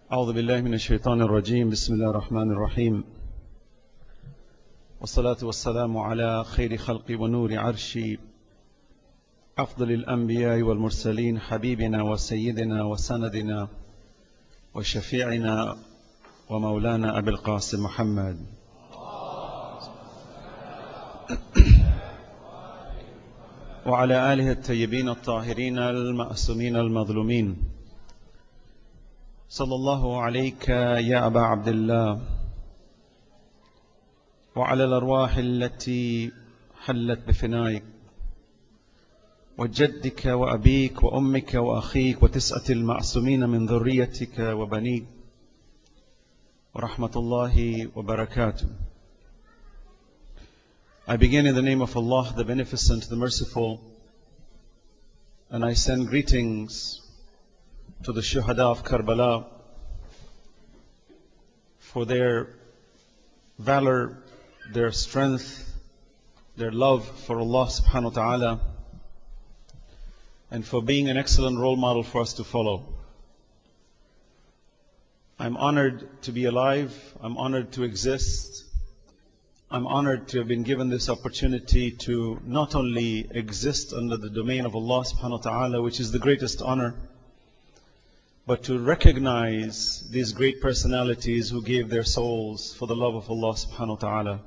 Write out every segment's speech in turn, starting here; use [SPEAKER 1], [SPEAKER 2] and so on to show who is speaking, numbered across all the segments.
[SPEAKER 1] أعوذ بالله من الشيطان الرجيم. بسم الله الرحمن الرحيم، والصلاة والسلام على خير خلق ونور عرش أفضل الأنبياء والمرسلين، حبيبنا وسيدنا وسندنا وشفيعنا ومولانا أبي القاسم محمد وعلى آله الطيبين الطاهرين المأسومين المظلومين. صلى الله عليك يا أبا عبد الله وعلى الأرواح التي حلت بفنائك، وجدك وأبيك وأمك وأخيك وتسعة المعصومين من ذريتك وبنيك، ورحمة الله وبركاته. I begin in the name of Allah, the Beneficent, the Merciful, and I send greetings to the Shuhada of Karbala for their valor, their strength, their love for Allah subhanahu wa ta'ala, and for being an excellent role model for us to follow. I'm honored to be alive. I'm honored to exist. I'm honored to have been given this opportunity to not only exist under the domain of Allah subhanahu wa ta'ala, which is the greatest honor, but to recognize these great personalities who gave their souls for the love of Allah subhanahu wa ta'ala.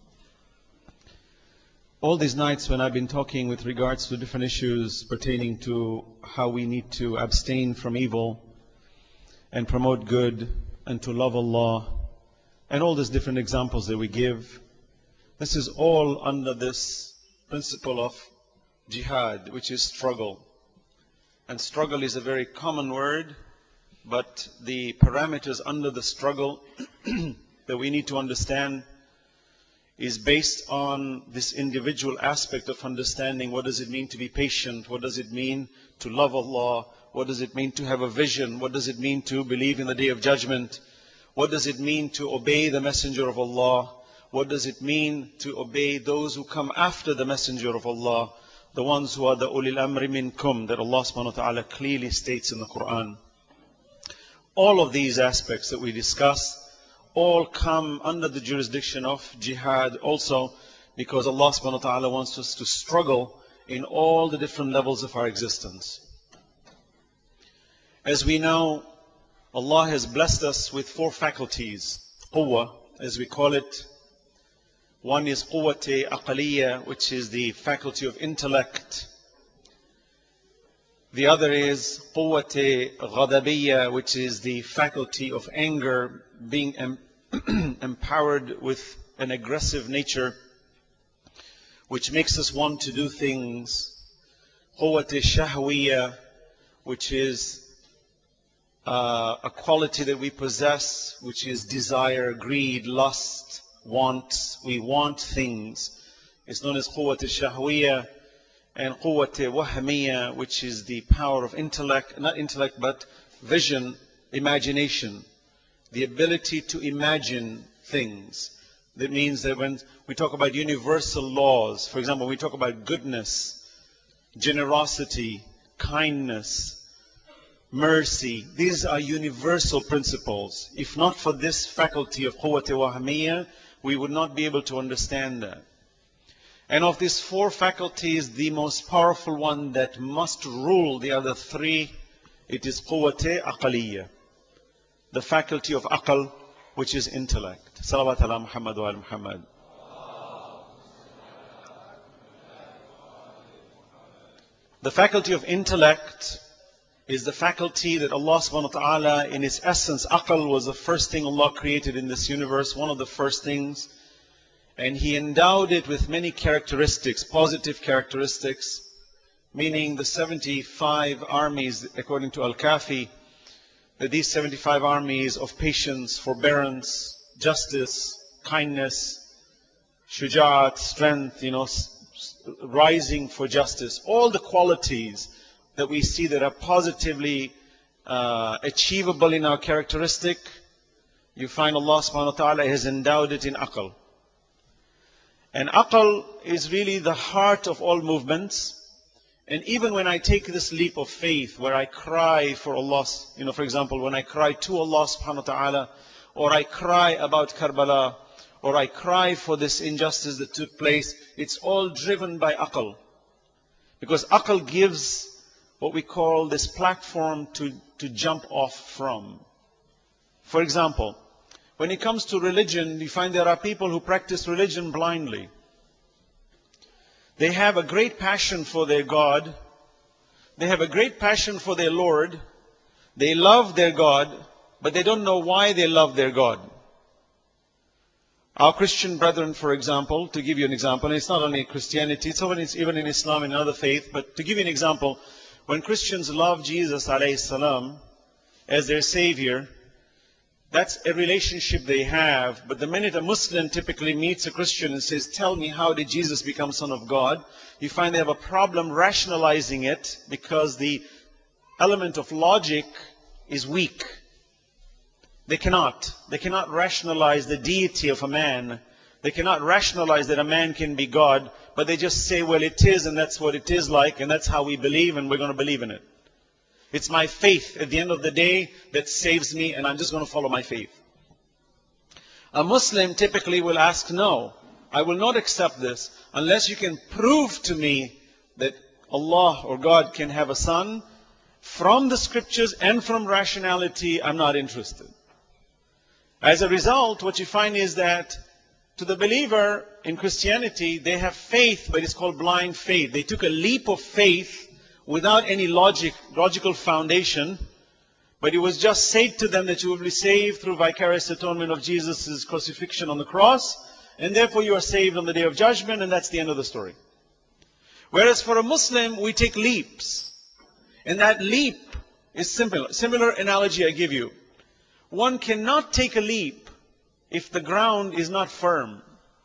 [SPEAKER 1] All these nights when I've been talking with regards to different issues pertaining to how we need to abstain from evil and promote good and to love Allah, and all these different examples that we give, this is all under this principle of jihad, which is struggle. And struggle is a very common word, but the parameters under the struggle that we need to understand is based on this individual aspect of understanding what does it mean to be patient, what does it mean to love Allah, what does it mean to have a vision, what does it mean to believe in the Day of Judgment, what does it mean to obey the Messenger of Allah, what does it mean to obey those who come after the Messenger of Allah, the ones who are the ulil amri minkum that Allah subhanahu wa ta'ala clearly states in the Quran. All of these aspects that we discuss all come under the jurisdiction of jihad also, because Allah subhanahu wa ta'ala wants us to struggle in all the different levels of our existence. As we know, Allah has blessed us with four faculties, quwwah, as we call it. One is quwwat aqaliyya, which is the faculty of intellect. The other is quwwat ghadabiyya, which is the faculty of anger, being empowered with an aggressive nature, which makes us want to do things. Quwwat shahwiyya, which is a quality that we possess, which is desire, greed, lust, want. We want things. It's known as quwwat shahwiyya. And quwwat wahmiyya, which is the power of intellect, not intellect, but vision, imagination. The ability to imagine things. That means that when we talk about universal laws, for example, we talk about goodness, generosity, kindness, mercy, these are universal principles. If not for this faculty of quwwat wahmiyya, we would not be able to understand that. And of these four faculties, the most powerful one that must rule the other three, it is quwwat aqaliyya, the faculty of aqal, which is intellect. Salawat ala Muhammad wa ala Muhammad. The faculty of intellect is the faculty that Allah subhanahu wa ta'ala, in its essence, aqal was the first thing Allah created in this universe, one of the first things. And He endowed it with many characteristics, positive characteristics, meaning the 75 armies, according to Al-Kafi, that these 75 armies of patience, forbearance, justice, kindness, shuja'at, strength, rising for justice, all the qualities that we see that are positively achievable in our characteristic, you find Allah subhanahu wa ta'ala has endowed it in aqal. And aqal is really the heart of all movements. And even when I take this leap of faith, where I cry for Allah, for example, when I cry to Allah subhanahu wa ta'ala, or I cry about Karbala, or I cry for this injustice that took place, it's all driven by aql. Because aql gives what we call this platform to jump off from. For example, when it comes to religion, you find there are people who practice religion blindly. They have a great passion for their God. They have a great passion for their Lord. They love their God, but they don't know why they love their God. Our Christian brethren, for example, to give you an example, and it's not only Christianity, it's even in Islam and other faith, but to give you an example, when Christians love Jesus alayhi salam as their Savior, that's a relationship they have. But the minute a Muslim typically meets a Christian and says, tell me, how did Jesus become Son of God? You find they have a problem rationalizing it because the element of logic is weak. They cannot rationalize the deity of a man. They cannot rationalize that a man can be God, but they just say, well, it is, and that's what it is like, and that's how we believe, and we're going to believe in it. It's my faith at the end of the day that saves me, and I'm just going to follow my faith. A Muslim typically will ask, no, I will not accept this unless you can prove to me that Allah or God can have a son. From the scriptures and from rationality, I'm not interested. As a result, what you find is that to the believer in Christianity, they have faith, but it's called blind faith. They took a leap of faith without any logical foundation, but it was just said to them that you will be saved through vicarious atonement of Jesus' crucifixion on the cross, and therefore you are saved on the day of judgment, and that's the end of the story. Whereas for a Muslim, we take leaps, and that leap is simple. Similar analogy I give you. One cannot take a leap if the ground is not firm.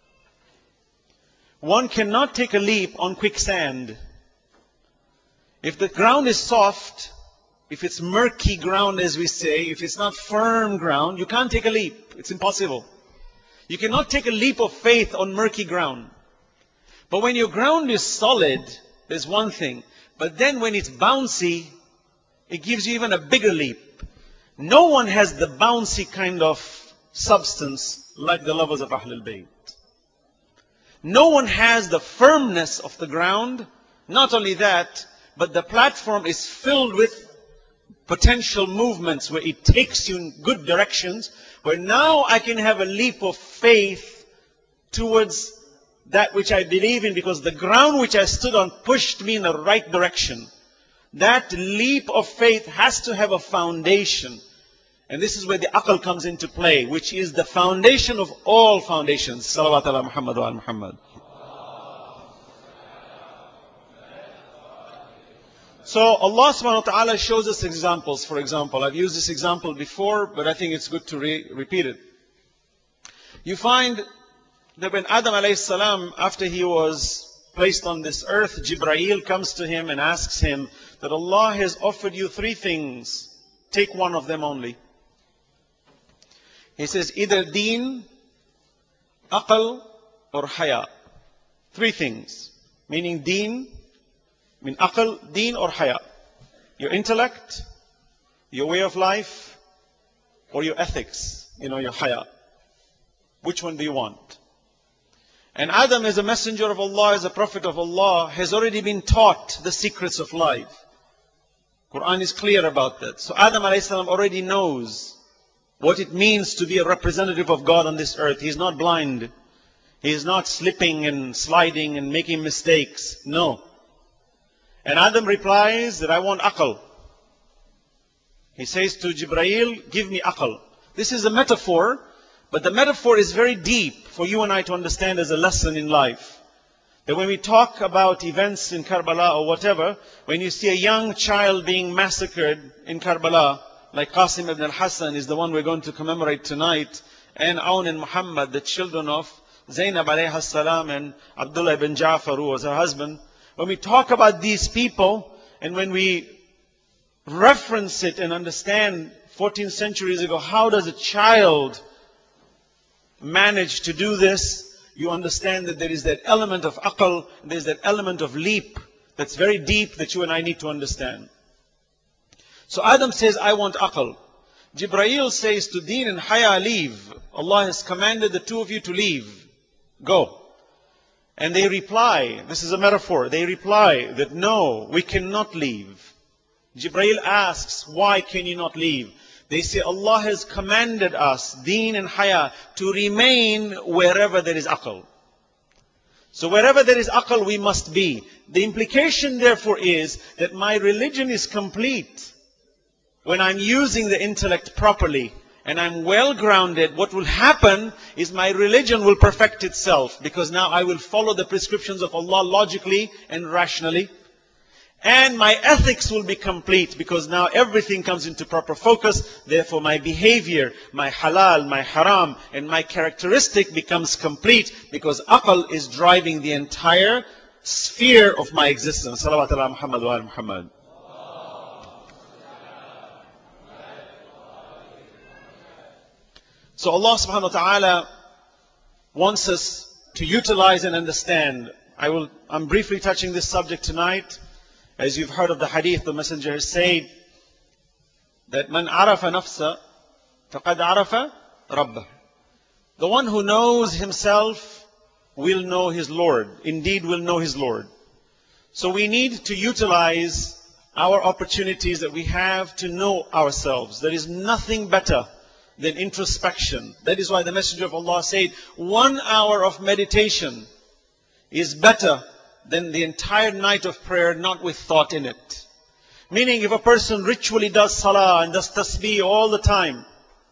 [SPEAKER 1] One cannot take a leap on quicksand. If the ground is soft, if it's murky ground, as we say, if it's not firm ground, you can't take a leap. It's impossible. You cannot take a leap of faith on murky ground. But when your ground is solid, there's one thing. But then when it's bouncy, it gives you even a bigger leap. No one has the bouncy kind of substance like the lovers of Ahlul Bayt. No one has the firmness of the ground. Not only that, but the platform is filled with potential movements where it takes you in good directions, where now I can have a leap of faith towards that which I believe in, because the ground which I stood on pushed me in the right direction. That leap of faith has to have a foundation. And this is where the aql comes into play, which is the foundation of all foundations. Salawat ala Muhammad wa ala Muhammad. So Allah subhanahu wa ta'ala shows us examples. For example, I've used this example before, but I think it's good to repeat it. You find that when Adam alayhi salam, after he was placed on this earth, Jibreel comes to him and asks him that Allah has offered you three things. Take one of them only. He says either deen, aql, or haya. Three things. Meaning deen, aql, deen, or haya. Your intellect, your way of life, or your ethics, your haya. Which one do you want? And Adam, as a messenger of Allah, as a prophet of Allah, has already been taught the secrets of life. Quran is clear about that. So Adam alayhi salam already knows what it means to be a representative of God on this earth. He's not blind. He's not slipping and sliding and making mistakes. No. And Adam replies that I want aql. He says to Jibreel, give me aql. This is a metaphor, but the metaphor is very deep for you and I to understand as a lesson in life. That when we talk about events in Karbala or whatever, when you see a young child being massacred in Karbala, like Qasim ibn al-Hassan is the one we're going to commemorate tonight, and Aun and Muhammad, the children of Zainab alayhi salam and Abdullah ibn Ja'far, who was her husband. When we talk about these people, and when we reference it and understand 14 centuries ago, how does a child manage to do this? You understand that there is that element of aql, there's that element of leap that's very deep that you and I need to understand. So Adam says, I want aql. Jibreel says to Deen and Haya, leave. Allah has commanded the two of you to leave. Go. And they reply, this is a metaphor, they reply that no, we cannot leave. Jibreel asks, why can you not leave? They say, Allah has commanded us, Deen and Haya, to remain wherever there is aql. So wherever there is aql, we must be. The implication therefore is that my religion is complete when I'm using the intellect properly and I'm well grounded. What will happen is my religion will perfect itself, because now I will follow the prescriptions of Allah logically and rationally. And my ethics will be complete, because now everything comes into proper focus. Therefore my behavior, my halal, my haram, and my characteristic becomes complete, because aql is driving the entire sphere of my existence. Salawat ala Muhammad wa ala Muhammad. So Allah subhanahu wa ta'ala wants us to utilize and understand. I'm briefly touching this subject tonight. As you've heard of the hadith, the Messenger has said that man arafa nafsa faqad arafa rabbah. The one who knows himself will know his Lord. Indeed will know his Lord. So we need to utilize our opportunities that we have to know ourselves. There is nothing better than introspection. That is why the Messenger of Allah said, 1 hour of meditation is better than the entire night of prayer not with thought in it. Meaning, if a person ritually does salah and does tasbih all the time,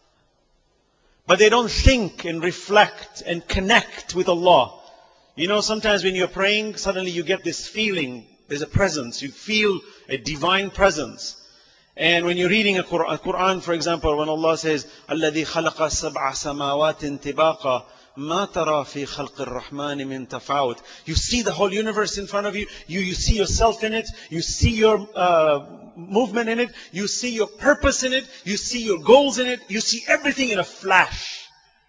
[SPEAKER 1] but they don't think and reflect and connect with Allah. You know, sometimes when you're praying, suddenly you get this feeling, there's a presence, you feel a divine presence. And when you're reading a Quran, for example, when Allah says, الَّذِي خَلَقَ سَبْعَ سَمَاوَاتٍ طِبَاقًا مَا تَرَى فِي خَلْقِ الرَّحْمَنِ مِنْ تَفَاوُتٍ. You see the whole universe in front of you. You see yourself in it. You see your movement in it. You see your purpose in it. You see your goals in it. You see everything in a flash.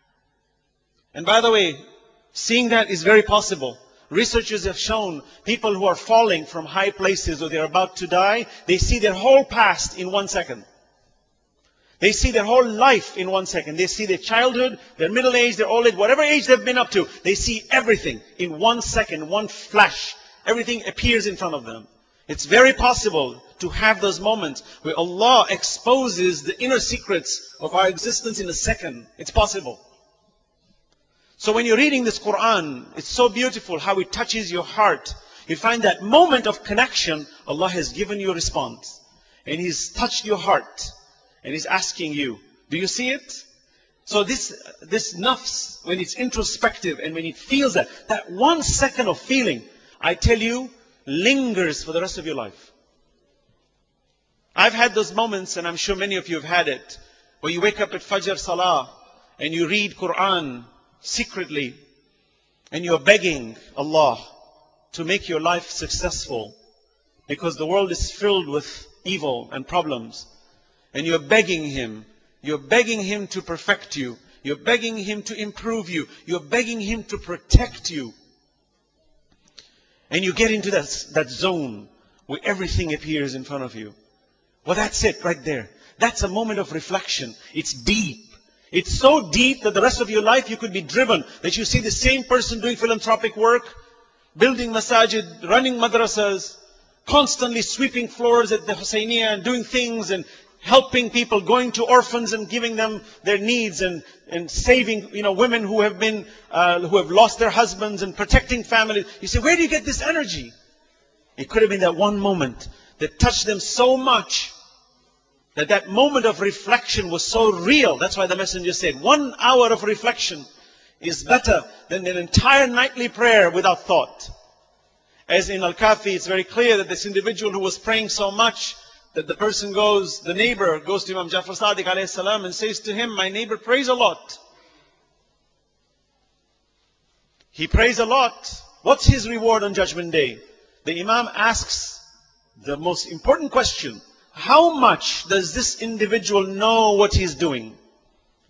[SPEAKER 1] And by the way, seeing that is very possible. Researchers have shown people who are falling from high places or they're about to die, they see their whole past in 1 second. They see their whole life in 1 second. They see their childhood, their middle age, their old age, whatever age they've been up to. They see everything in 1 second, one flash. Everything appears in front of them. It's very possible to have those moments where Allah exposes the inner secrets of our existence in a second. It's possible. So when you're reading this Quran, it's so beautiful how it touches your heart. You find that moment of connection, Allah has given you a response. And He's touched your heart. And He's asking you, do you see it? So this nafs, when it's introspective and when it feels that 1 second of feeling, I tell you, lingers for the rest of your life. I've had those moments, and I'm sure many of you have had it, where you wake up at Fajr Salah and you read Quran secretly, and you're begging Allah to make your life successful, because the world is filled with evil and problems, and you're begging Him to perfect you, you're begging Him to improve you, you're begging Him to protect you, and you get into that zone where everything appears in front of you. Well, that's it right there. That's a moment of reflection. It's deep. It's so deep that the rest of your life you could be driven, that you see the same person doing philanthropic work, building masajid, running madrasas, constantly sweeping floors at the Hussainiyah and doing things and helping people, going to orphans and giving them their needs and saving, women who have lost their husbands and protecting families. You say, where do you get this energy? It could have been that one moment that touched them so much that moment of reflection was so real. That's why the Messenger said, 1 hour of reflection is better than an entire nightly prayer without thought. As in Al-Kafi, it's very clear that this individual who was praying so much, that the neighbor goes to Imam Jafar Sadiq alayhi salam and says to him, my neighbor prays a lot. He prays a lot. What's his reward on Judgment Day? The Imam asks the most important question. How much does this individual know what he's doing?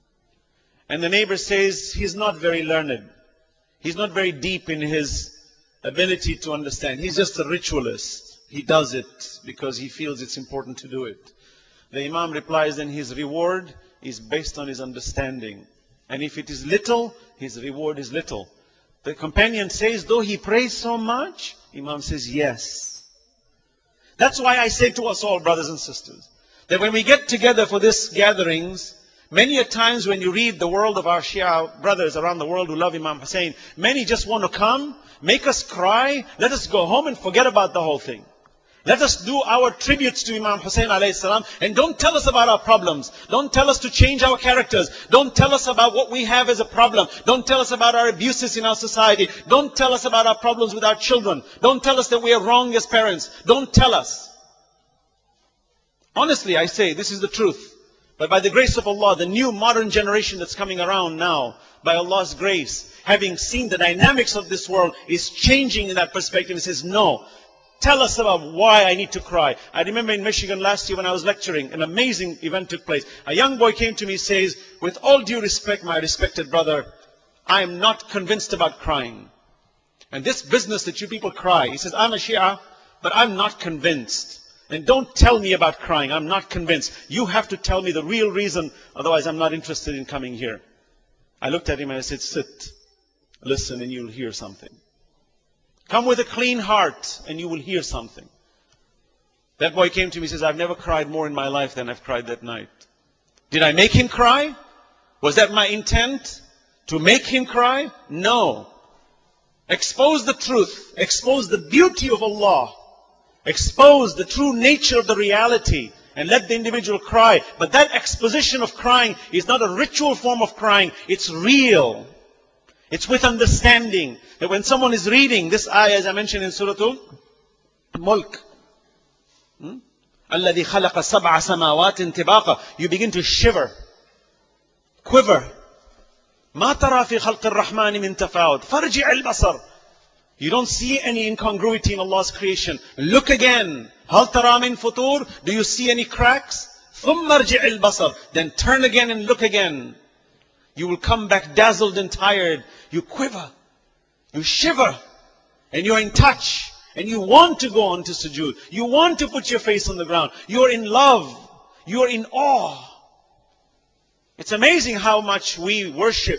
[SPEAKER 1] And the neighbor says, he's not very learned. He's not very deep in his ability to understand. He's just a ritualist. He does it because he feels it's important to do it. The Imam replies, then his reward is based on his understanding. And if it is little, his reward is little. The companion says, though he prays so much, Imam says, yes. That's why I say to us all, brothers and sisters, that when we get together for these gatherings, many a times when you read the world of our Shia brothers around the world who love Imam Hussein, many just want to come, make us cry, let us go home and forget about the whole thing. Let us do our tributes to Imam Hussein alayhi salam, and don't tell us about our problems. Don't tell us to change our characters. Don't tell us about what we have as a problem. Don't tell us about our abuses in our society. Don't tell us about our problems with our children. Don't tell us that we are wrong as parents. Don't tell us. Honestly, I say, this is the truth. But by the grace of Allah, the new modern generation that's coming around now, by Allah's grace, having seen the dynamics of this world, is changing in that perspective and says, no. Tell us about why I need to cry. I remember in Michigan last year when I was lecturing, an amazing event took place. A young boy came to me and says, with all due respect, my respected brother, I am not convinced about crying. And this business that you people cry, he says, I'm a Shia, but I'm not convinced. And don't tell me about crying, I'm not convinced. You have to tell me the real reason, otherwise I'm not interested in coming here. I looked at him and I said, sit, listen and you'll hear something. Come with a clean heart and you will hear something. That boy came to me and says, I've never cried more in my life than I've cried that night. Did I make him cry? Was that my intent? To make him cry? No. Expose the truth. Expose the beauty of Allah. Expose the true nature of the reality. And let the individual cry. But that exposition of crying is not a ritual form of crying. It's real. It's with understanding. That when someone is reading this ayah, as I mentioned in Surah Al-Mulk, الَّذِي خَلَقَ سَبْعَ سَمَاوَاتٍ طِبَاقًا, you begin to shiver, quiver. مَا تَرَى فِي خَلْقِ الرَّحْمَنِ مِن تَفَاوُتٍ فَارْجِعِ الْبَصَرِ. You don't see any incongruity in Allah's creation. Look again. هَلْ تَرَى مِن فُطُورٍ. Do you see any cracks? ثُمَّ ارْجِعِ الْبَصَرِ. Then turn again and look again. You will come back dazzled and tired. You quiver. You shiver. And you're in touch. And you want to go on to sujood. You want to put your face on the ground. You're in love. You're in awe. It's amazing how much we worship,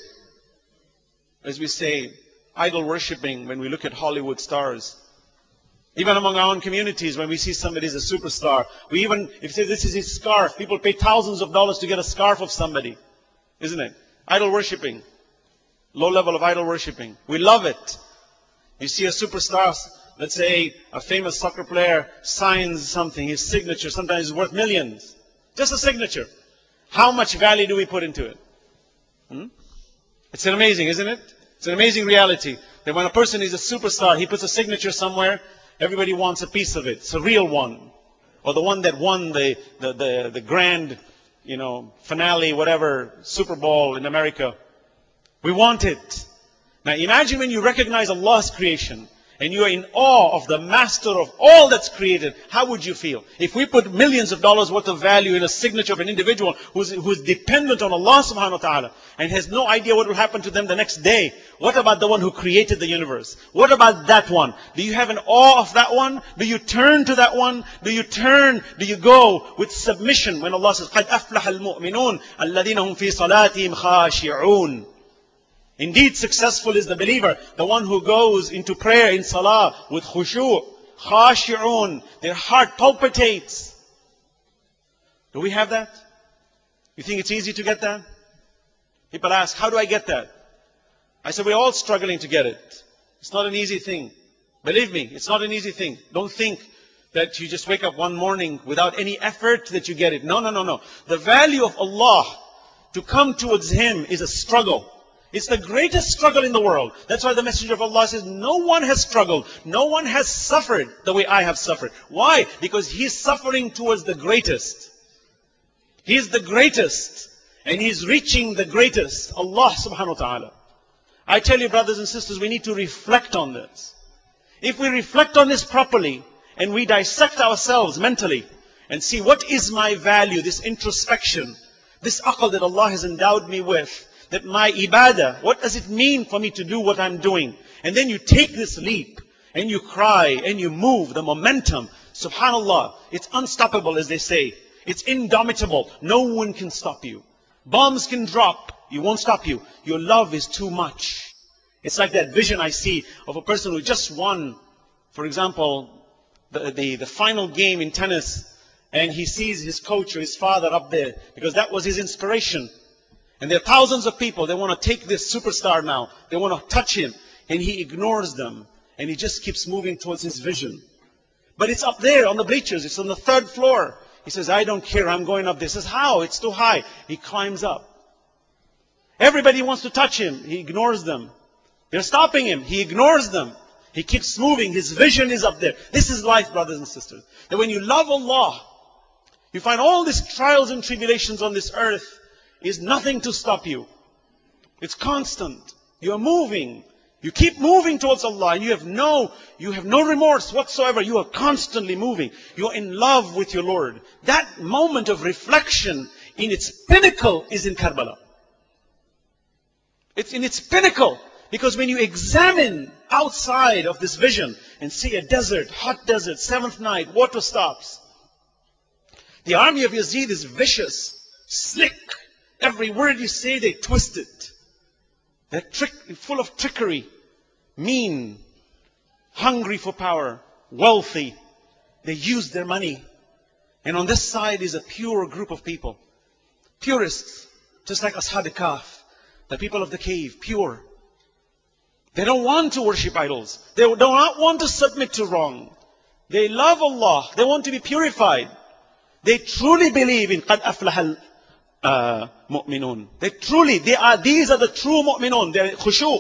[SPEAKER 1] as we say, idol worshipping when we look at Hollywood stars. Even among our own communities, when we see somebody as a superstar, we even, if you say this is his scarf, people pay thousands of dollars to get a scarf of somebody. Isn't it? Idol worshipping. Low level of idol worshipping. We love it. You see a superstar, let's say a famous soccer player signs something, his signature sometimes is worth millions. Just a signature. How much value do we put into it? It's amazing, isn't it? It's an amazing reality that when a person is a superstar, he puts a signature somewhere, everybody wants a piece of it. It's a real one. Or the one that won the grand, finale, whatever, Super Bowl in America. We want it. Now imagine when you recognize Allah's creation and you are in awe of the master of all that's created. How would you feel? If we put millions of dollars worth of value in a signature of an individual who's dependent on Allah subhanahu wa ta'ala and has no idea what will happen to them the next day, what about the one who created the universe? What about that one? Do you have an awe of that one? Do you turn to that one? Do you go with submission when Allah says, قَدْ أَفْلَحَ الْمُؤْمِنُونَ الَّذِينَ هُمْ فِي صَلَاتِهِمْ خَاشِعُونَ. Indeed, successful is the believer, the one who goes into prayer in salah with khushu', khashi'un, their heart palpitates. Do we have that? You think it's easy to get that? People ask, how do I get that? I said, we're all struggling to get it. It's not an easy thing. Believe me, it's not an easy thing. Don't think that you just wake up one morning without any effort that you get it. No, no, no, no. The value of Allah, to come towards Him, is a struggle. It's the greatest struggle in the world. That's why the Messenger of Allah says, no one has struggled. No one has suffered the way I have suffered. Why? Because he's suffering towards the greatest. He's the greatest. And he's reaching the greatest. Allah subhanahu wa ta'ala. I tell you, brothers and sisters, we need to reflect on this. If we reflect on this properly, and we dissect ourselves mentally, and see what is my value, this introspection, this aql that Allah has endowed me with, that my ibadah, what does it mean for me to do what I'm doing? And then you take this leap and you cry and you move, the momentum, subhanallah, it's unstoppable, as they say. It's indomitable. No one can stop you. Bombs can drop. You won't stop you. Your love is too much. It's like that vision I see of a person who just won, for example, the final game in tennis, and he sees his coach or his father up there, because that was his inspiration. And there are thousands of people, they want to take this superstar now. They want to touch him. And he ignores them. And he just keeps moving towards his vision. But it's up there on the bleachers. It's on the 3rd floor. He says, I don't care, I'm going up there. He says, how? It's too high. He climbs up. Everybody wants to touch him. He ignores them. They're stopping him. He ignores them. He keeps moving. His vision is up there. This is life, brothers and sisters. That when you love Allah, you find all these trials and tribulations on this earth is nothing to stop you. It's constant. You are moving. You keep moving towards Allah, and you have no remorse whatsoever. You are constantly moving. You are in love with your Lord. That moment of reflection in its pinnacle is in Karbala. It's in its pinnacle. Because when you examine outside of this vision and see a desert, hot desert, 7th night, water stops. The army of Yazid is vicious, slick. Every word you say, they twist it. They're full of trickery, mean, hungry for power, wealthy. They use their money. And on this side is a pure group of people. Purists, just like Ashab Kahf, the people of the cave, pure. They don't want to worship idols. They do not want to submit to wrong. They love Allah. They want to be purified. They truly believe in قَدْ أَفْلَحَ الْمُؤْمِنُونَ. These are the true mu'minun. They're khushu'.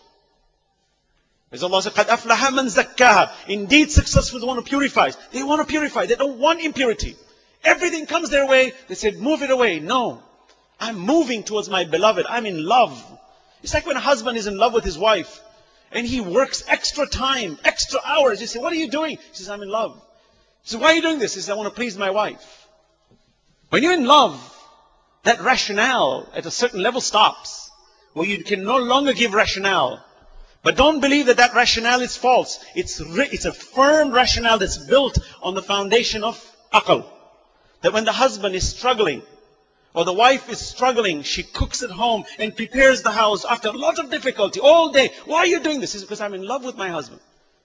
[SPEAKER 1] As Allah said, قَدْ أَفْلَحَ مَنْ زَكَّاهَا. Indeed successful the one who purifies. They want to purify. They don't want impurity. Everything comes their way. They said, move it away. No. I'm moving towards my beloved. I'm in love. It's like when a husband is in love with his wife. And he works extra time, extra hours. You say, what are you doing? He says, I'm in love. He says, why are you doing this? He says, I want to please my wife. When you're in love, that rationale at a certain level stops. Where you can no longer give rationale. But don't believe that that rationale is false. It's a firm rationale that's built on the foundation of aql. That when the husband is struggling, or the wife is struggling, she cooks at home and prepares the house after a lot of difficulty all day. Why are you doing this? It's because I'm in love with my husband.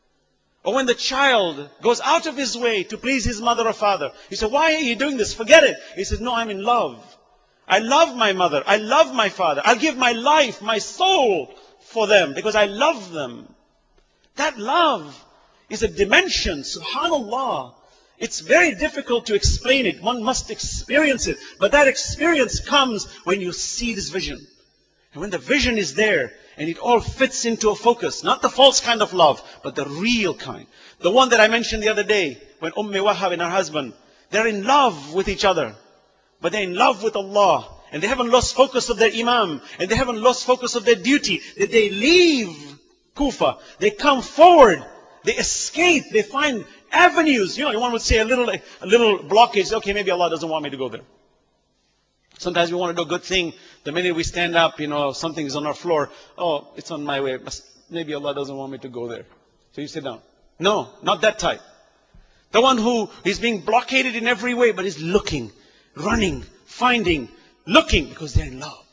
[SPEAKER 1] Or when the child goes out of his way to please his mother or father, you say, why are you doing this? Forget it. He says, no, I'm in love. I love my mother. I love my father. I'll give my life, my soul for them because I love them. That love is a dimension, subhanallah. It's very difficult to explain it. One must experience it. But that experience comes when you see this vision. And when the vision is there, and it all fits into a focus. Not the false kind of love, but the real kind. The one that I mentioned the other day, when Wahab and her husband, they're in love with each other. But they're in love with Allah. And they haven't lost focus of their imam. And they haven't lost focus of their duty. That they leave Kufa. They come forward. They escape. They find avenues. You know, one would say a little blockage. Okay, maybe Allah doesn't want me to go there. Sometimes we want to do a good thing. The minute we stand up, you know, something is on our floor. Oh, it's on my way. Maybe Allah doesn't want me to go there. So you sit down. No, not that type. The one who is being blockaded in every way, but is looking, running, finding, looking, because they're in love.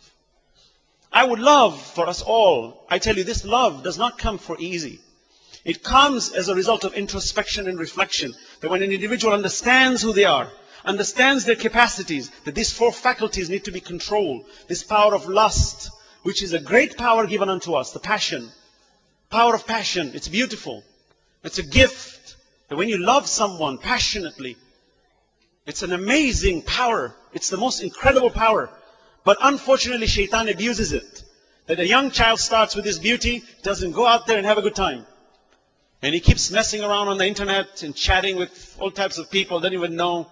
[SPEAKER 1] I would love for us all, I tell you, this love does not come for easy. It comes as a result of introspection and reflection. That when an individual understands who they are, understands their capacities, that these 4 faculties need to be controlled. This power of lust, which is a great power given unto us, the passion. Power of passion, it's beautiful. It's a gift. That when you love someone passionately, it's an amazing power. It's the most incredible power. But unfortunately, shaitan abuses it. That a young child starts with his beauty, doesn't go out there and have a good time. And he keeps messing around on the internet and chatting with all types of people, doesn't even know.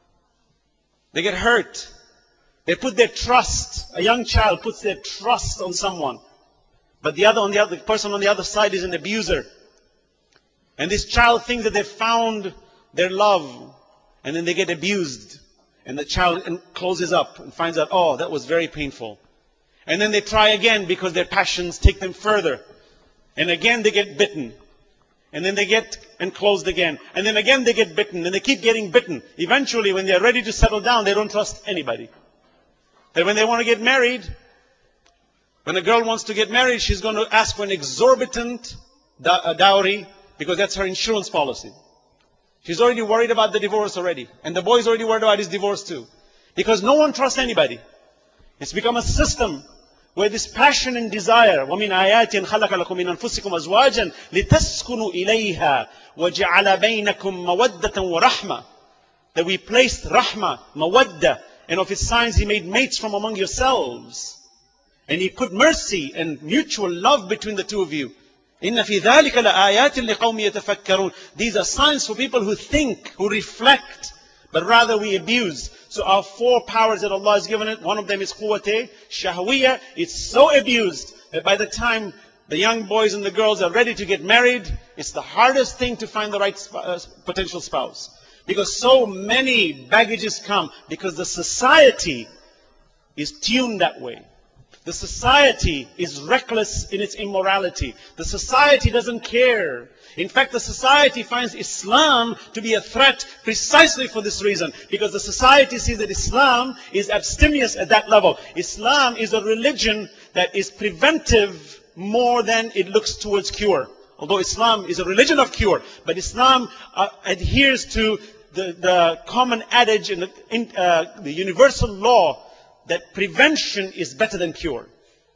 [SPEAKER 1] They get hurt. They put their trust. A young child puts their trust on someone. But the person on the other side is an abuser. And this child thinks that they found their love. And then they get abused. And the child closes up and finds out, oh, that was very painful. And then they try again because their passions take them further. And again they get bitten. And then they get enclosed again. And then again they get bitten. And they keep getting bitten. Eventually, when they're ready to settle down, they don't trust anybody. Then when they want to get married, when a girl wants to get married, she's going to ask for an exorbitant dowry, because that's her insurance policy. She's already worried about the divorce already. And the boy's already worried about his divorce too. Because no one trusts anybody. It's become a system where this passion and desire, وَمِنْ آيَاتٍ خَلَقَ لَكُم مِنْ أَنفُسِكُمْ أَزْوَاجًا لِتَسْكُنُوا إِلَيْهَا وَجَعَلَ بَيْنَكُمْ مَوَدَّةً وَرَحْمَةً. That we placed rahmah, mawadda, and of His signs He made mates from among yourselves. And He put mercy and mutual love between the two of you. إِنَّ فِي ذَلِكَ لَآيَاتٍ لِقَوْمٍ يَتَفَكَّرُونَ. These are signs for people who think, who reflect, but rather we abuse. So our 4 powers that Allah has given it, one of them is quwwat shahwiyya. It's so abused that by the time the young boys and the girls are ready to get married, it's the hardest thing to find the right potential spouse. Because so many baggages come, because the society is tuned that way. The society is reckless in its immorality. The society doesn't care. In fact, the society finds Islam to be a threat precisely for this reason. Because the society sees that Islam is abstemious at that level. Islam is a religion that is preventive more than it looks towards cure. Although Islam is a religion of cure, but Islam adheres to the common adage and the universal law that prevention is better than cure.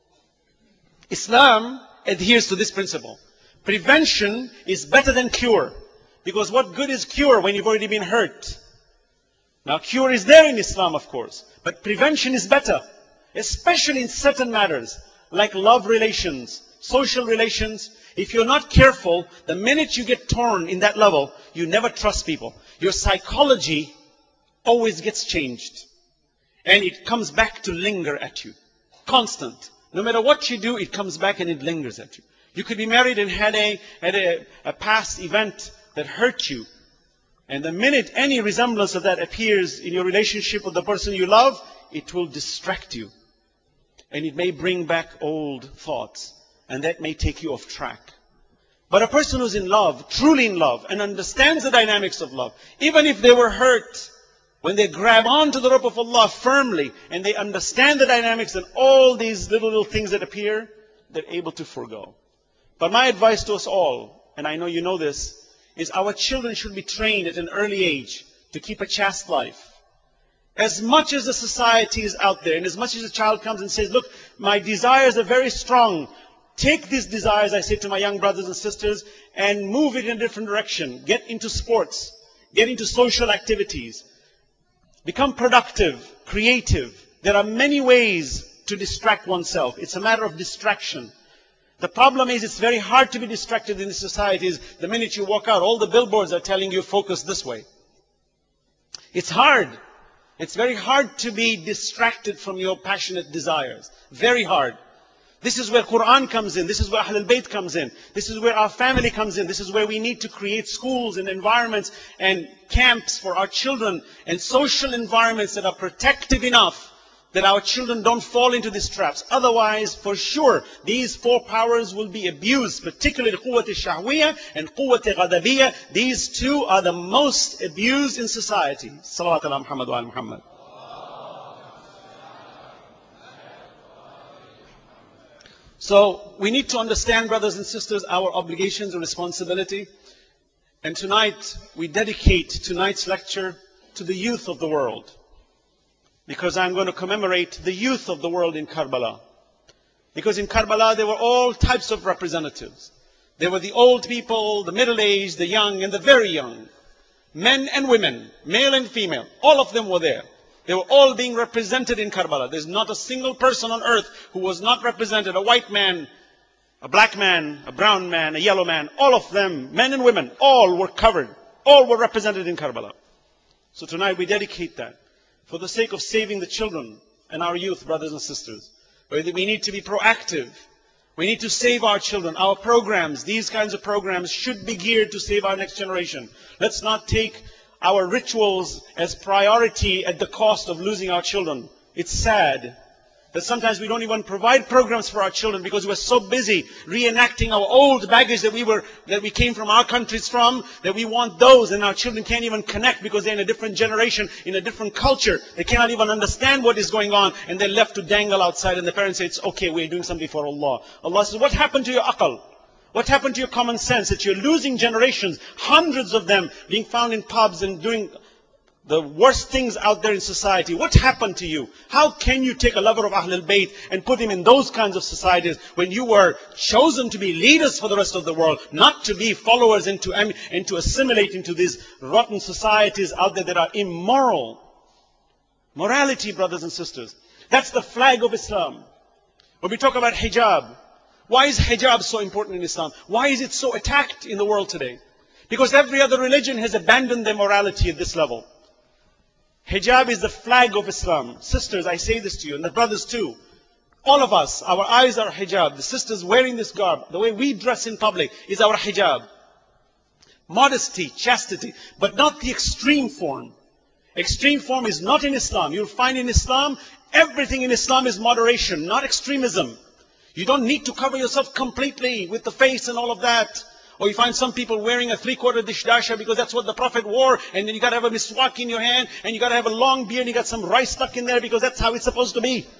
[SPEAKER 1] Islam adheres to this principle. Prevention is better than cure. Because what good is cure when you've already been hurt? Now cure is there in Islam, of course. But prevention is better. Especially in certain matters, like love relations, social relations. If you're not careful, the minute you get torn in that level, you never trust people. Your psychology always gets changed. And it comes back to linger at you. Constant. No matter what you do, it comes back and it lingers at you. You could be married and had a past event that hurt you. And the minute any resemblance of that appears in your relationship with the person you love, it will distract you. And it may bring back old thoughts. And that may take you off track. But a person who's in love, truly in love, and understands the dynamics of love, even if they were hurt, when they grab onto the rope of Allah firmly, and they understand the dynamics and all these little things that appear, they're able to forego. But my advice to us all, and I know you know this, is our children should be trained at an early age to keep a chaste life. As much as the society is out there, and as much as a child comes and says, look, my desires are very strong, take these desires, I say to my young brothers and sisters, and move it in a different direction. Get into sports. Get into social activities. Become productive, creative. There are many ways to distract oneself. It's a matter of distraction. The problem is it's very hard to be distracted in the societies. The minute you walk out, all the billboards are telling you focus this way. It's hard. It's very hard to be distracted from your passionate desires. Very hard. This is where Quran comes in. This is where Ahlul Bayt comes in. This is where our family comes in. This is where we need to create schools and environments and camps for our children and social environments that are protective enough that our children don't fall into these traps. Otherwise, for sure, these 4 powers will be abused, particularly quwwat shahwiyya and quwwat ghadabiyya. These 2 are the most abused in society. Salawat ala Muhammad wa ala Muhammad. So we need to understand, brothers and sisters, our obligations and responsibility. And tonight, we dedicate tonight's lecture to the youth of the world. Because I'm going to commemorate the youth of the world in Karbala. Because in Karbala, there were all types of representatives. There were the old people, the middle-aged, the young, and the very young. Men and women, male and female, all of them were there. They were all being represented in Karbala. There's not a single person on earth who was not represented. A white man, a black man, a brown man, a yellow man. All of them, men and women, all were covered. All were represented in Karbala. So tonight we dedicate that for the sake of saving the children and our youth, brothers and sisters. We need to be proactive. We need to save our children. Our programs, these kinds of programs should be geared to save our next generation. Let's not take our rituals as priority at the cost of losing our children. It's sad. that sometimes we don't even provide programs for our children because we're so busy reenacting our old baggage that we came from our countries from, that we want those, and our children can't even connect because they're in a different generation, in a different culture. They cannot even understand what is going on, and they're left to dangle outside, and the parents say, it's okay, we're doing something for Allah. Allah says, what happened to your aql? What happened to your common sense that you're losing generations, hundreds of them being found in pubs and doing the worst things out there in society? What happened to you? How can you take a lover of Ahlul Bayt and put him in those kinds of societies when you were chosen to be leaders for the rest of the world, not to be followers and to assimilate into these rotten societies out there that are immoral? Morality, brothers and sisters. That's the flag of Islam. When we talk about hijab, why is hijab so important in Islam? Why is it so attacked in the world today? Because every other religion has abandoned their morality at this level. Hijab is the flag of Islam. Sisters, I say this to you, and the brothers too. All of us, our eyes are hijab. The sisters wearing this garb, the way we dress in public is our hijab. Modesty, chastity, but not the extreme form. Extreme form is not in Islam. You'll find in Islam, everything in Islam is moderation, not extremism. You don't need to cover yourself completely with the face and all of that. Or you find some people wearing a 3/4 dishdasha because that's what the Prophet wore, and then you got to have a miswak in your hand, and you got to have a long beard, and you got some rice stuck in there because that's how it's supposed to be.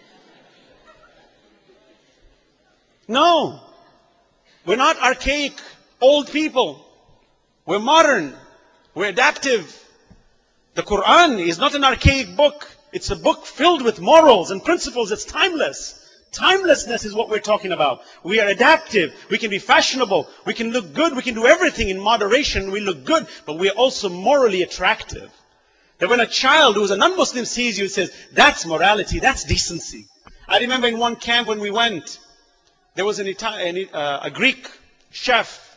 [SPEAKER 1] No. We're not archaic, old people. We're modern. We're adaptive. The Quran is not an archaic book. It's a book filled with morals and principles. It's timeless. Timelessness is what we're talking about. We are adaptive. We can be fashionable. We can look good. We can do everything in moderation. We look good, but we're also morally attractive. That when a child who's a non-Muslim sees you, says, that's morality, that's decency. I remember in one camp when we went, there was a Greek chef.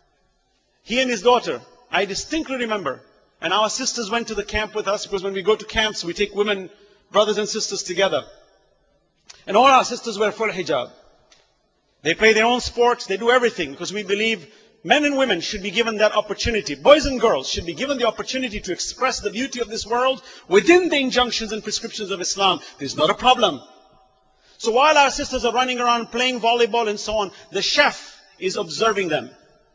[SPEAKER 1] He and his daughter, I distinctly remember. And our sisters went to the camp with us, because when we go to camps, we take women, brothers and sisters together. And all our sisters wear full hijab. They play their own sports, they do everything, because we believe men and women should be given that opportunity. Boys and girls should be given the opportunity to express the beauty of this world within the injunctions and prescriptions of Islam. There's not a problem. So while our sisters are running around playing volleyball and so on, the chef is observing them.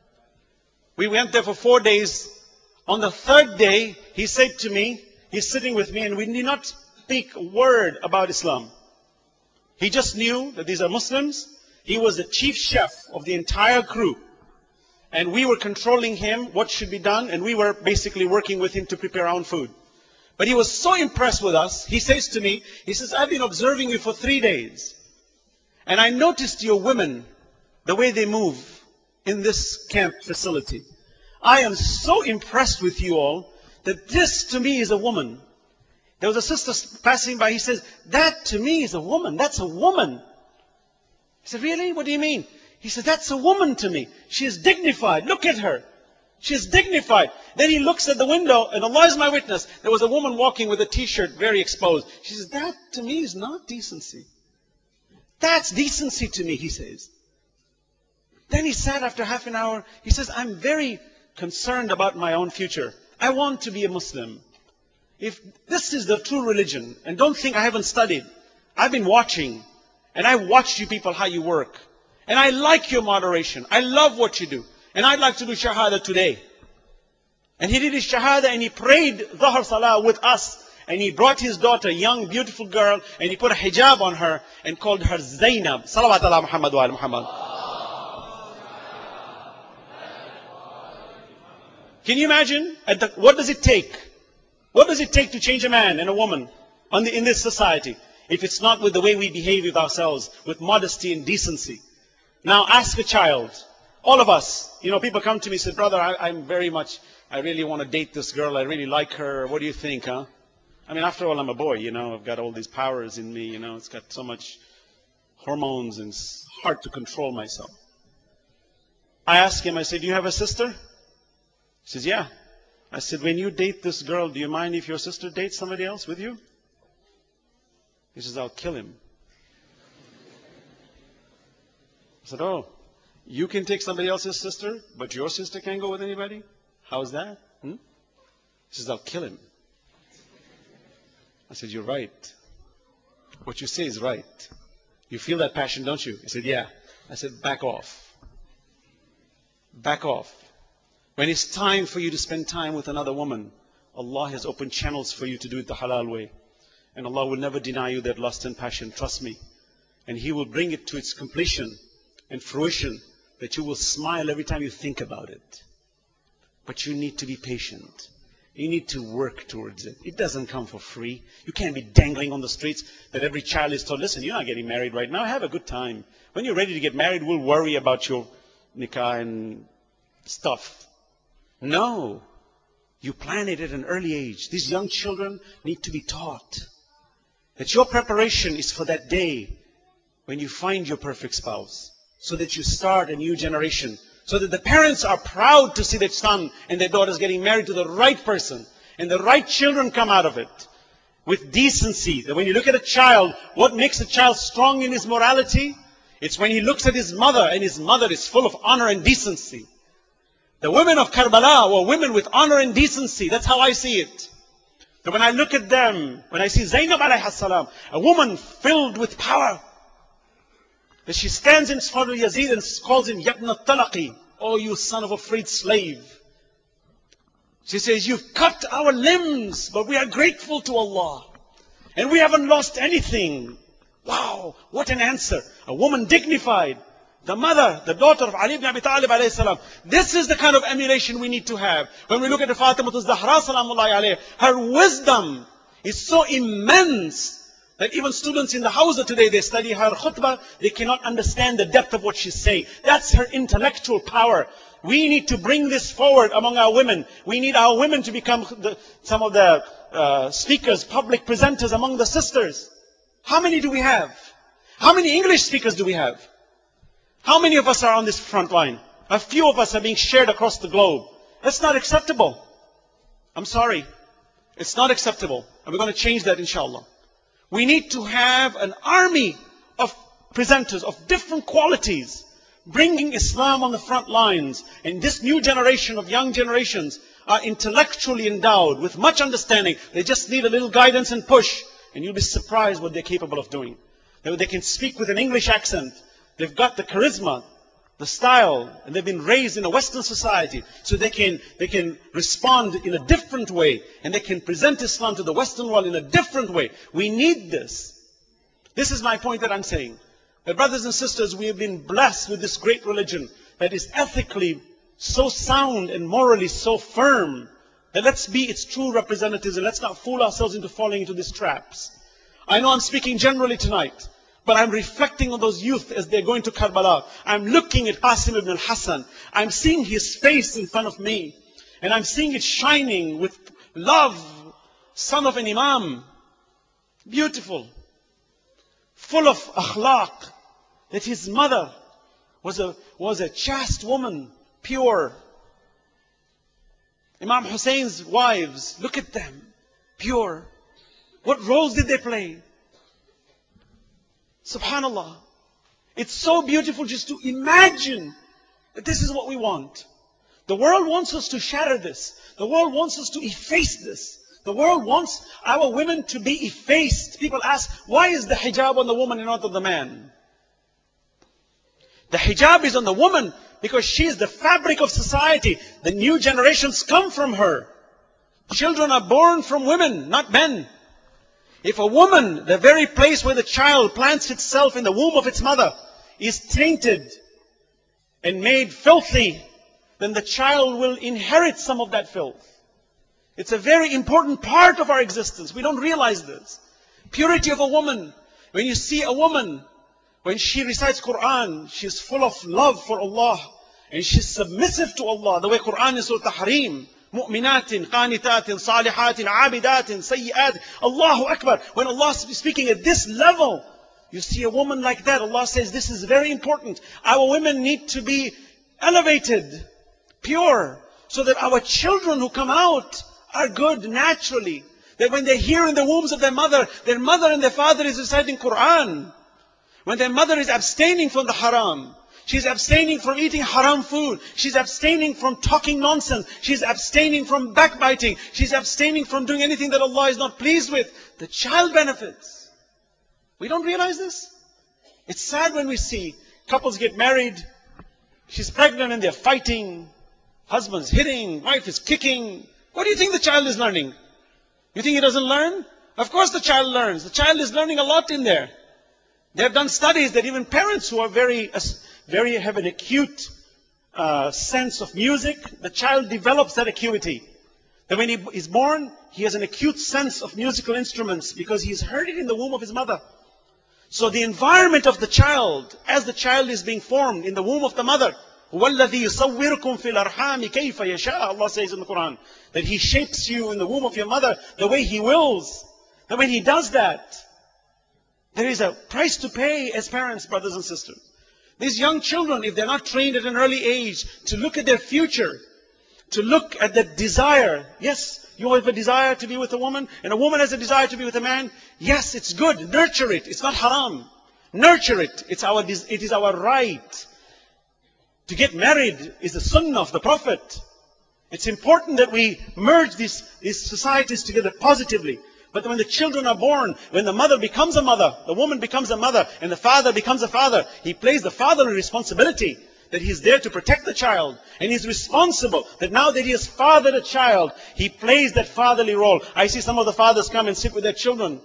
[SPEAKER 1] We went there for 4 days. On the 3rd day, he said to me, he's sitting with me, and we did not speak a word about Islam. He just knew that these are Muslims. He was the chief chef of the entire crew. And we were controlling him, what should be done, and we were basically working with him to prepare our own food. But he was so impressed with us, he says to me, he says, I've been observing you for 3 days. And I noticed your women, the way they move in this camp facility. I am so impressed with you all, that this to me is a woman. There was a sister passing by, he says, that to me is a woman, that's a woman. He said, really? What do you mean? He said, that's a woman to me. She is dignified, look at her. She is dignified. Then he looks at the window, and Allah is my witness, there was a woman walking with a t-shirt very exposed. She says, that to me is not decency. That's decency to me, he says. Then he sat after half an hour, he says, I'm very concerned about my own future. I want to be a Muslim. If this is the true religion, and don't think I haven't studied, I've been watching, and I watched you people how you work. And I like your moderation. I love what you do. And I'd like to do Shahada today. And he did his Shahada, and he prayed Dhuhr Salah with us. And he brought his daughter, young, beautiful girl, and he put a hijab on her, and called her Zainab. Salawat ala Muhammad wa ala Muhammad. Can you imagine? What does it take? What does it take to change a man and a woman in this society? If it's not with the way we behave with ourselves, with modesty and decency. Now ask a child. All of us, people come to me and say, brother, I really want to date this girl. I really like her. What do you think, huh? I mean, after all, I'm a boy, I've got all these powers in me, it's got so much hormones and it's hard to control myself. I ask him, I say, do you have a sister? He says, yeah. I said, when you date this girl, do you mind if your sister dates somebody else with you? He says, I'll kill him. I said, oh, you can take somebody else's sister, but your sister can't go with anybody? How's that? He says, I'll kill him. I said, you're right.
[SPEAKER 2] what you say is right. You feel that passion, don't you? He said, yeah. I said, back off. Back off. When it's time for you to spend time with another woman, Allah has opened channels for you to do it the halal way. And Allah will never deny you that lust and passion, trust me. And He will bring it to its completion and fruition that you will smile every time you think about it. But you need to be patient. You need to work towards it. It doesn't come for free. You can't be dangling on the streets that every child is told, listen, you're not getting married right now. Have a good time. When you're ready to get married, we'll worry about your nikah and stuff. No. You plan it at an early age. These young children need to be taught that your preparation is for that day when you find your perfect spouse, so that you start a new generation, so that the parents are proud to see their son and their daughters getting married to the right person, and the right children come out of it with decency. That when you look at a child, what makes a child strong in his morality? It's when he looks at his mother, and his mother is full of honor and decency. The women of Karbala were women with honor and decency. That's how I see it. So when I look at them, when I see Zainab alayhi salam, a woman filled with power, that she stands in front of Yazid and calls him Yabna Talaqi, oh you son of a freed slave. She says, you've cut our limbs, but we are grateful to Allah. And we haven't lost anything. Wow, what an answer. A woman dignified. The mother, the daughter of Ali ibn Abi Talib alayhi salam. This is the kind of emulation we need to have. When we look at Fatima al-Zahra salamullahi alayha, her wisdom is so immense that even students in the Hawza today, they study her khutbah, they cannot understand the depth of what she's saying. That's her intellectual power. We need to bring this forward among our women. We need our women to become some of the speakers, public presenters among the sisters. How many do we have? How many English speakers do we have? How many of us are on this front line? A few of us are being shared across the globe. That's not acceptable. I'm sorry. It's not acceptable. And we're going to change that, inshallah. We need to have an army of presenters of different qualities, bringing Islam on the front lines. And this new generation of young generations are intellectually endowed with much understanding. They just need a little guidance and push. And you'll be surprised what they're capable of doing. They can speak with an English accent. They've got the charisma, the style, and they've been raised in a Western society. So they can respond in a different way. And they can present Islam to the Western world in a different way. We need this. This is my point that I'm saying. That brothers and sisters, we have been blessed with this great religion that is ethically so sound and morally so firm. That let's be its true representatives and let's not fool ourselves into falling into these traps. I know I'm speaking generally tonight. But I'm reflecting on those youth as they're going to Karbala. I'm looking at Qasim ibn al-Hassan. I'm seeing his face in front of me. And I'm seeing it shining with love. Son of an Imam. Beautiful. Full of akhlaq. That his mother was a chaste woman. Pure. Imam Hussein's wives. Look at them. Pure. What roles did they play? Subhanallah. It's so beautiful just to imagine that this is what we want. The world wants us to shatter this. The world wants us to efface this. The world wants our women to be effaced. People ask, why is the hijab on the woman and not on the man? The hijab is on the woman because she is the fabric of society. The new generations come from her. Children are born from women, not men. If a woman, the very place where the child plants itself in the womb of its mother, is tainted and made filthy, then the child will inherit some of that filth. It's a very important part of our existence. We don't realize this. Purity of a woman. When you see a woman, when she recites Quran, she's full of love for Allah. And she's submissive to Allah. The way Quran is Surah Tahrim. Mu'minatin, qanitatin, salihatin, abidatin, sayyi'at. Allahu Akbar. When Allah is speaking at this level, you see a woman like that. Allah says this is very important. Our women need to be elevated, pure, so that our children who come out are good naturally. That when they hear in the wombs of their mother and their father is reciting Quran. When their mother is abstaining from the haram. She's abstaining from eating haram food. She's abstaining from talking nonsense. She's abstaining from backbiting. She's abstaining from doing anything that Allah is not pleased with. The child benefits. We don't realize this. It's sad when we see couples get married, she's pregnant and they're fighting, husband's hitting, wife is kicking. What do you think the child is learning? You think he doesn't learn? Of course the child learns. The child is learning a lot in there. They have done studies that even parents who are have an acute sense of music, the child develops that acuity. That when he is born, he has an acute sense of musical instruments because he's heard it in the womb of his mother. So the environment of the child, as the child is being formed in the womb of the mother, وَالَّذِي يُصَوِّرُكُمْ فِي الْأَرْحَامِ كَيْفَ يَشَاءُ, Allah says in the Quran, that He shapes you in the womb of your mother the way He wills. And when He does that, there is a price to pay as parents, brothers and sisters. These young children, if they're not trained at an early age to look at their future, to look at the desire. Yes, you have a desire to be with a woman, and a woman has a desire to be with a man. Yes, it's good. Nurture it. It's not haram. Nurture it. It is our right. To get married is the sunnah of the Prophet. It's important that we merge these societies together positively. But when the children are born, when the mother becomes a mother, the woman becomes a mother, and the father becomes a father, he plays the fatherly responsibility that he's there to protect the child. And he's responsible that now that he has fathered a child, he plays that fatherly role. I see some of the fathers come and sit with their children.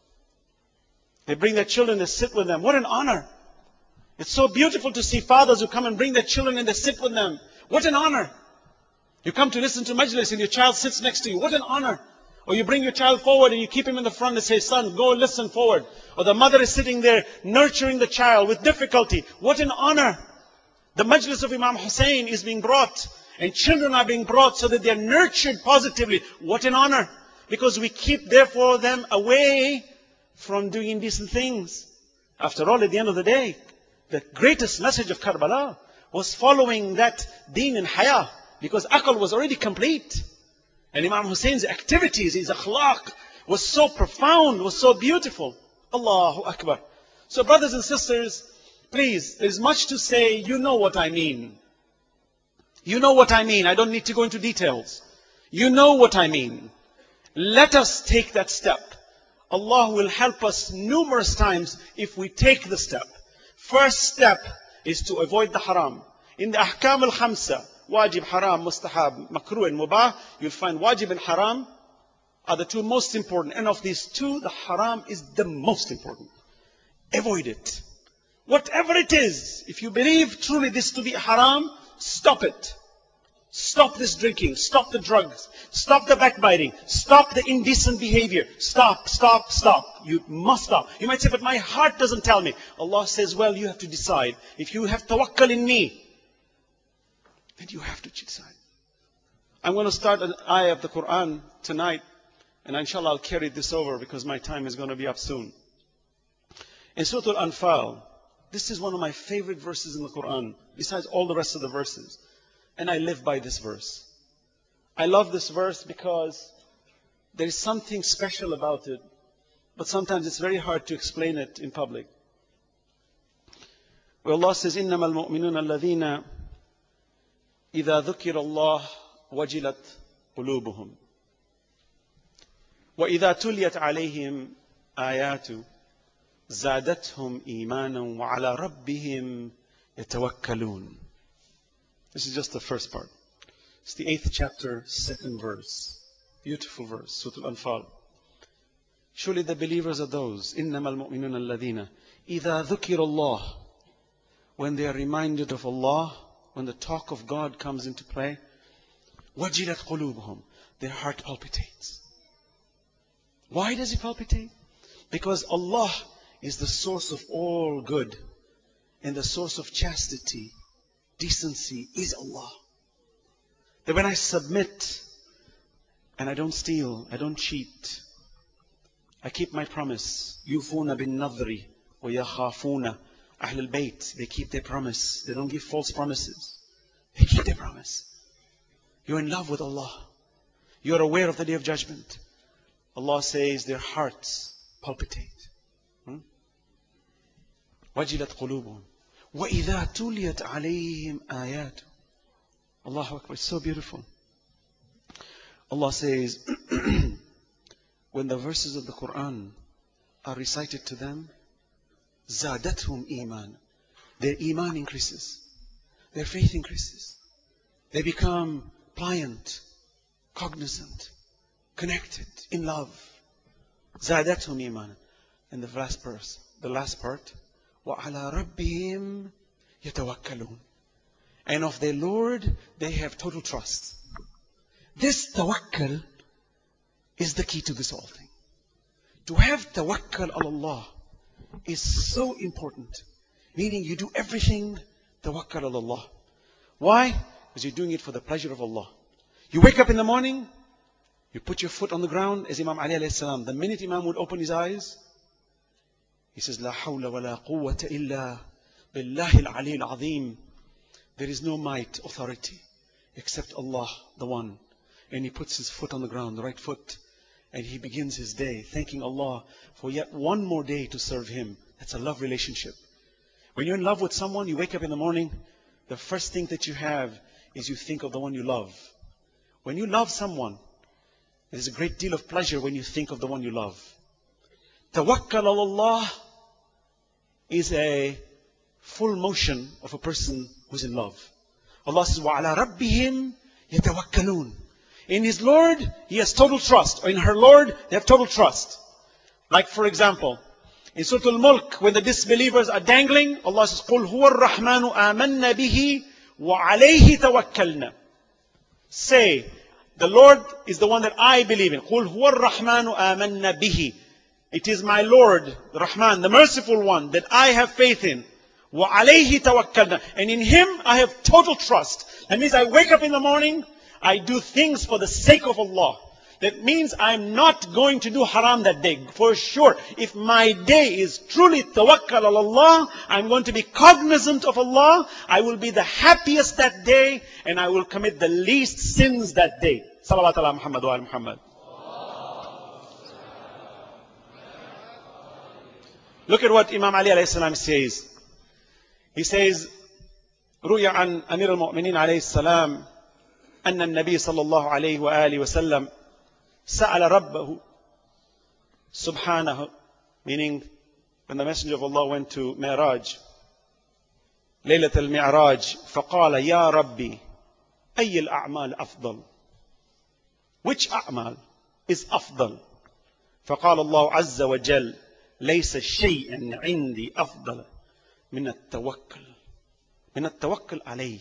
[SPEAKER 2] They bring their children to sit with them. What an honor. It's so beautiful to see fathers who come and bring their children and they sit with them. What an honor. You come to listen to majlis and your child sits next to you. What an honor. Or you bring your child forward and you keep him in the front and say, son, go listen forward. Or the mother is sitting there nurturing the child with difficulty. What an honor. The majlis of Imam Hussein is being brought. And children are being brought so that they are nurtured positively. What an honor. Because we keep therefore them away from doing indecent things. After all, at the end of the day, the greatest message of Karbala was following that deen and haya. Because aql was already complete. And Imam Hussein's activities, his akhlaq, was so profound, was so beautiful. Allahu Akbar. So brothers and sisters, please, there's much to say. You know what I mean. You know what I mean. I don't need to go into details. You know what I mean. Let us take that step. Allah will help us numerous times if we take the step. First step is to avoid the haram. In the ahkam al-khamsa, wajib, haram, mustahab, makruh and mubah, you'll find wajib and haram are the two most important. And of these two, the haram is the most important. Avoid it. Whatever it is, if you believe truly this to be haram, stop it. Stop this drinking. Stop the drugs. Stop the backbiting. Stop the indecent behavior. Stop, stop, stop. You must stop. You might say, but my heart doesn't tell me. Allah says, well, you have to decide. If you have tawakkul in me, then you have to decide. I'm going to start an ayah of the Quran tonight, and inshallah I'll carry this over because my time is going to be up soon. In Surah Al-Anfal, this is one of my favorite verses in the Quran, besides all the rest of the verses. And I live by this verse. I love this verse because there is something special about it, but sometimes it's very hard to explain it in public. Where Allah says, إِنَّمَا الْمُؤْمِنُونَ الَّذِينَ إِذَا ذُكِرَ اللَّهُ وَجِلَتْ قُلُوبُهُمْ وَإِذَا تُلِيَتْ عَلَيْهِمْ آيَاتُ زَادَتْهُمْ إِيمَانًا وَعَلَى رَبِّهِمْ يَتَوَكَّلُونَ. This is just the first part. It's the 8th chapter, 2nd verse. Beautiful verse, Surah Al-Anfal. Surely the believers are those, إِنَّمَا الْمُؤْمِنُونَ الَّذِينَ إِذَا ذُكِرَ اللَّهُ, when they are reminded of Allah, when the talk of God comes into play, وَجِلَتْ قُلُوبُهُمْ, their heart palpitates. Why does it palpitate? Because Allah is the source of all good, and the source of chastity, decency is Allah. That when I submit, and I don't steal, I don't cheat, I keep my promise. يُوفُونَ بِالنَّذْرِ وَيَخَافُونَ أَهْلَ الْبَيْتِ. They keep their promise. They don't give false promises. They keep their promise. You're in love with Allah. You're aware of the Day of Judgment. Allah says their hearts palpitate. وَجِلَتْ قُلُوبُهُمْ وَإِذَا تُلِيَتْ عَلَيْهِمْ آيَاتُ. Allahu Akbar, it's so beautiful. Allah says, when the verses of the Quran are recited to them, زادتهم إيمان. Their iman increases. Their faith increases. They become pliant, cognizant, connected, in love. زادتهم إيمانا. And the last part, وعلى ربهم يتوكلون. And of their Lord, they have total trust. This tawakkul is the key to this whole thing. To have tawakkul on Allah is so important. Meaning you do everything tawakkul on Allah. Why? Because you're doing it for the pleasure of Allah. You wake up in the morning, you put your foot on the ground, as Imam Ali alayhi salam. The minute Imam would open his eyes, he says, لا حول ولا قوة إلا بالله العلي العظيم. There is no might, authority, except Allah, the One. And he puts his foot on the ground, the right foot, and he begins his day, thanking Allah for yet one more day to serve Him. That's a love relationship. When you're in love with someone, you wake up in the morning, the first thing that you have is you think of the one you love. When you love someone, there's a great deal of pleasure when you think of the one you love. Tawakkal ala Allah is a full motion of a person who's in love. Allah says, وَعَلَىٰ رَبِّهِمْ يَتَوَكَّلُونَ. In his Lord, he has total trust. Or in her Lord, they have total trust. Like for example, in Surah Al-Mulk, when the disbelievers are dangling, Allah says, قُلْ هُوَ الرَّحْمَنُ آمَنَّ بِهِ وَعَلَيْهِ تَوَكَّلْنَا. Say, the Lord is the one that I believe in. قُلْ هُوَ الرَّحْمَنُ آمَنَّ بِهِ. It is my Lord, the Rahman, the merciful one, that I have faith in. وَعَلَيْهِ تَوَكَّلْنَا. And in Him, I have total trust. That means I wake up in the morning, I do things for the sake of Allah. That means I'm not going to do haram that day. For sure, if my day is truly tawakkal ala Allah, I'm going to be cognizant of Allah. I will be the happiest that day, and I will commit the least sins that day. Salawat ala Muhammad wa ala Muhammad. Look at what Imam Ali alayhi salam says. He says, رُوِيَ عن أمير المؤمنين عليه السلام أن النبي صلى الله عليه وآله وسلم سأل ربه سبحانه, meaning when the Messenger of Allah went to Mi'raj, ليلة المعراج, فقال يا ربي أي الأعمال أفضل? Which أعمال is أفضل? فقال الله عز وجل ليس شيء عندي أفضل من التوكل عليه.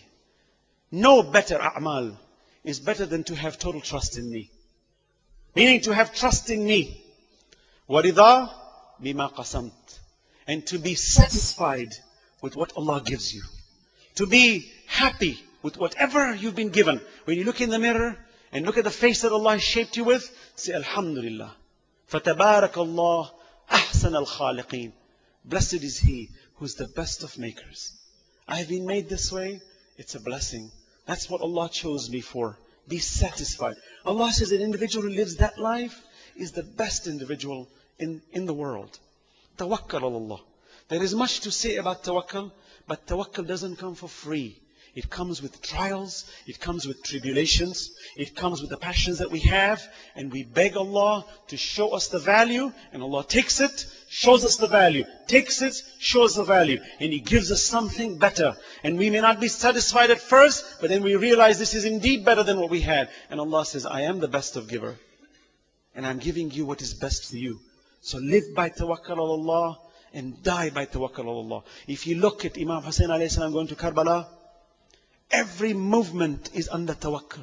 [SPEAKER 2] No better أعمال is better than to have total trust in me. Meaning to have trust in me. وَرِضَى بِمَا قَسَمْتَ. And to be satisfied with what Allah gives you. To be happy with whatever you've been given. When you look in the mirror and look at the face that Allah has shaped you with, say Alhamdulillah. فَتَبَارَكَ اللَّهُ أَحْسَنَ الْخَالِقِينَ. Blessed is He who's the best of makers. I have been made this way. It's a blessing. That's what Allah chose me for. Be satisfied. Allah says an individual who lives that life is the best individual in the world. Tawakkal ala Allah. There is much to say about tawakkal, but tawakkal doesn't come for free. It comes with trials, it comes with tribulations, it comes with the passions that we have, and we beg Allah to show us the value, and Allah takes it, shows us the value, takes it, shows the value, and He gives us something better. And we may not be satisfied at first, but then we realize this is indeed better than what we had. And Allah says, I am the best of giver, and I'm giving you what is best for you. So live by tawakkal ala Allah, and die by tawakkal ala Allah. If you look at Imam Hussain alayhi salam going to Karbala, every movement is under tawakkul.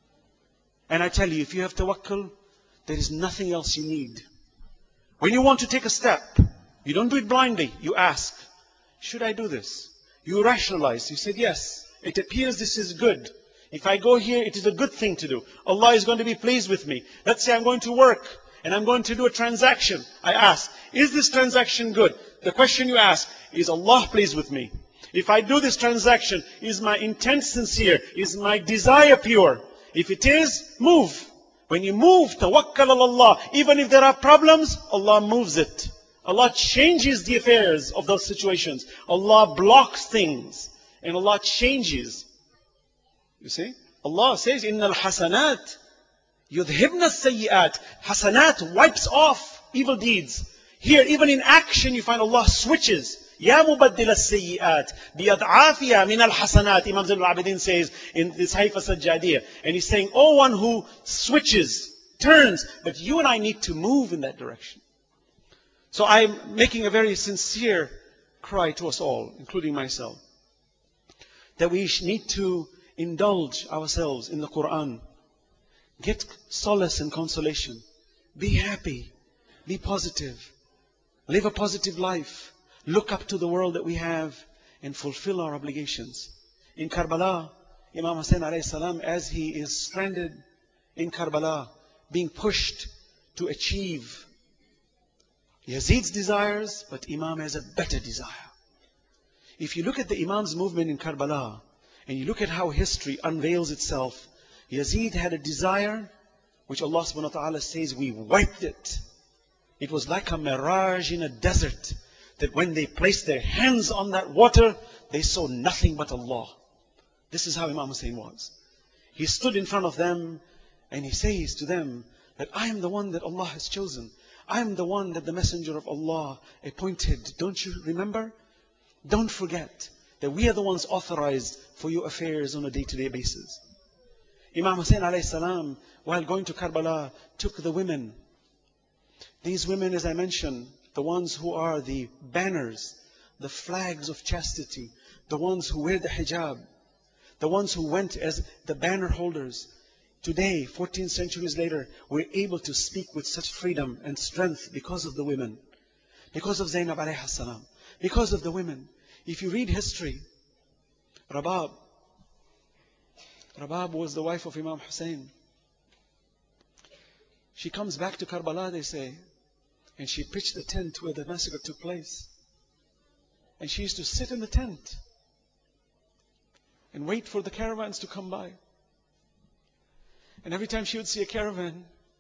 [SPEAKER 2] And I tell you, if you have tawakkul, there is nothing else you need. When you want to take a step, you don't do it blindly. You ask, should I do this? You rationalize. You said, yes, it appears this is good. If I go here, it is a good thing to do. Allah is going to be pleased with me. Let's say I'm going to work and I'm going to do a transaction. I ask, is this transaction good? The question you ask, is Allah pleased with me? If I do this transaction, is my intent sincere? Is my desire pure? If it is, move. When you move, tawakkal ala Allah. Even if there are problems, Allah moves it. Allah changes the affairs of those situations. Allah blocks things. And Allah changes. You see? Allah says, إِنَّ الْحَسَنَاتِ يُذْهِبْنَ السَّيِّئَاتِ. Hasanat wipes off evil deeds. Here, even in action, you find Allah switches. يَا مُبَدِّلَ السَّيِّئَاتِ بِيَضْعَافِيَا مِنَ الْحَسَنَاتِ. Imam Zain al-Abidin says in this Haifa Sajjadiyah. And he's saying, oh one who switches, turns. But you and I need to move in that direction. So I'm making a very sincere cry to us all, including myself, that we need to indulge ourselves in the Quran. Get solace and consolation. Be happy. Be positive. Live a positive life. Look up to the world that we have and fulfill our obligations. In Karbala, Imam Hussain alayhi salam, as he is stranded in Karbala, being pushed to achieve Yazid's desires, but Imam has a better desire. If you look at the Imam's movement in Karbala, and you look at how history unveils itself, Yazid had a desire, which Allah subhanahu wa ta'ala says, we wiped it. It was like a mirage in a desert, that when they placed their hands on that water, they saw nothing but Allah. This is how Imam Hussain was. He stood in front of them, and he says to them, that I am the one that Allah has chosen. I am the one that the Messenger of Allah appointed. Don't you remember? Don't forget that we are the ones authorized for your affairs on a day-to-day basis. Imam Hussain alayhi salam, while going to Karbala, took the women. These women, as I mentioned, the ones who are the banners, the flags of chastity, the ones who wear the hijab, the ones who went as the banner holders. Today, 14 centuries later, we're able to speak with such freedom and strength because of the women, because of Zainab alayhi salam, because of the women. If you read history, Rabab was the wife of Imam Hussain. She comes back to Karbala, they say, and she pitched the tent where the massacre took place. And she used to sit in the tent and wait for the caravans to come by. And every time she would see a caravan,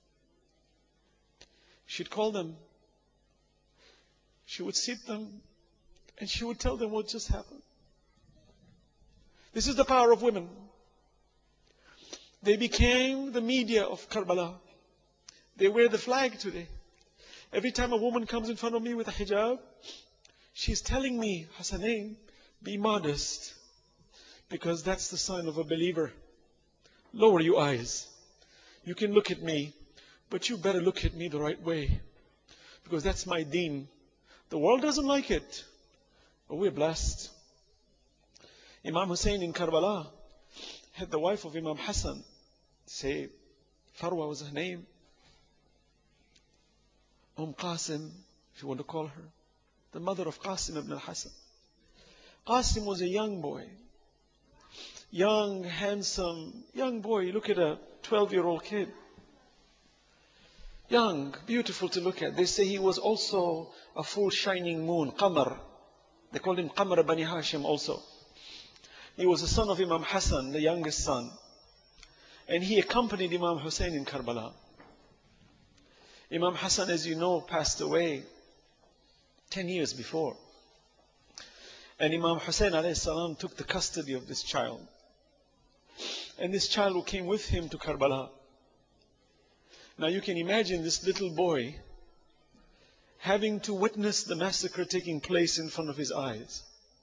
[SPEAKER 2] she'd call them. She would seat them, and she would tell them what just happened. This is the power of women. They became the media of Karbala. They wear the flag today. Every time a woman comes in front of me with a hijab, she's telling me, Hassanain, be modest, because that's the sign of a believer. Lower your eyes. You can look at me, but you better look at me the right way, because that's my deen. The world doesn't like it, but we're blessed. Imam Hussain in Karbala had the wife of Imam Hassan, say, Farwa was her name, Qasim, if you want to call her, the mother of Qasim ibn al-Hassan. Qasim was a young boy, young, handsome, young boy. Look at a 12-year-old kid. Young, beautiful to look at. They say he was also a full shining moon, Qamar. They called him Qamar Bani Hashim also. He was the son of Imam Hassan, the youngest son. And he accompanied Imam Hussain in Karbala. Imam Hassan, as you know, passed away 10 years before. And Imam Hussain alayhi salam took the custody of this child. And this child who came with him to Karbala. Now you can imagine this little boy having to witness the massacre taking place in front of his eyes.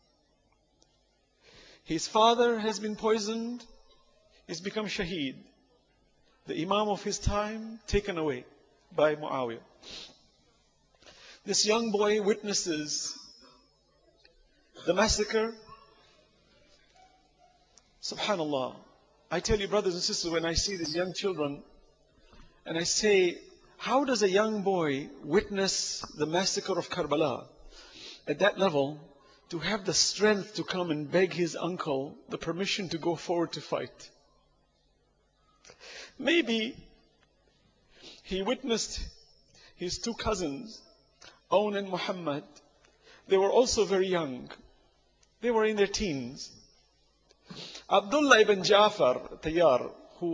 [SPEAKER 2] His father has been poisoned. He's become shaheed. The Imam of his time taken away by Muawiyah. This young boy witnesses the massacre. Subhanallah. I tell you, brothers and sisters, when I see these young children, and I say, how does a young boy witness the massacre of Karbala at that level, to have the strength to come and beg his uncle the permission to go forward to fight? Maybe he witnessed his two cousins, Awn and Muhammad. They were also very young. They were in their teens. Abdullah ibn Ja'far Tayyar,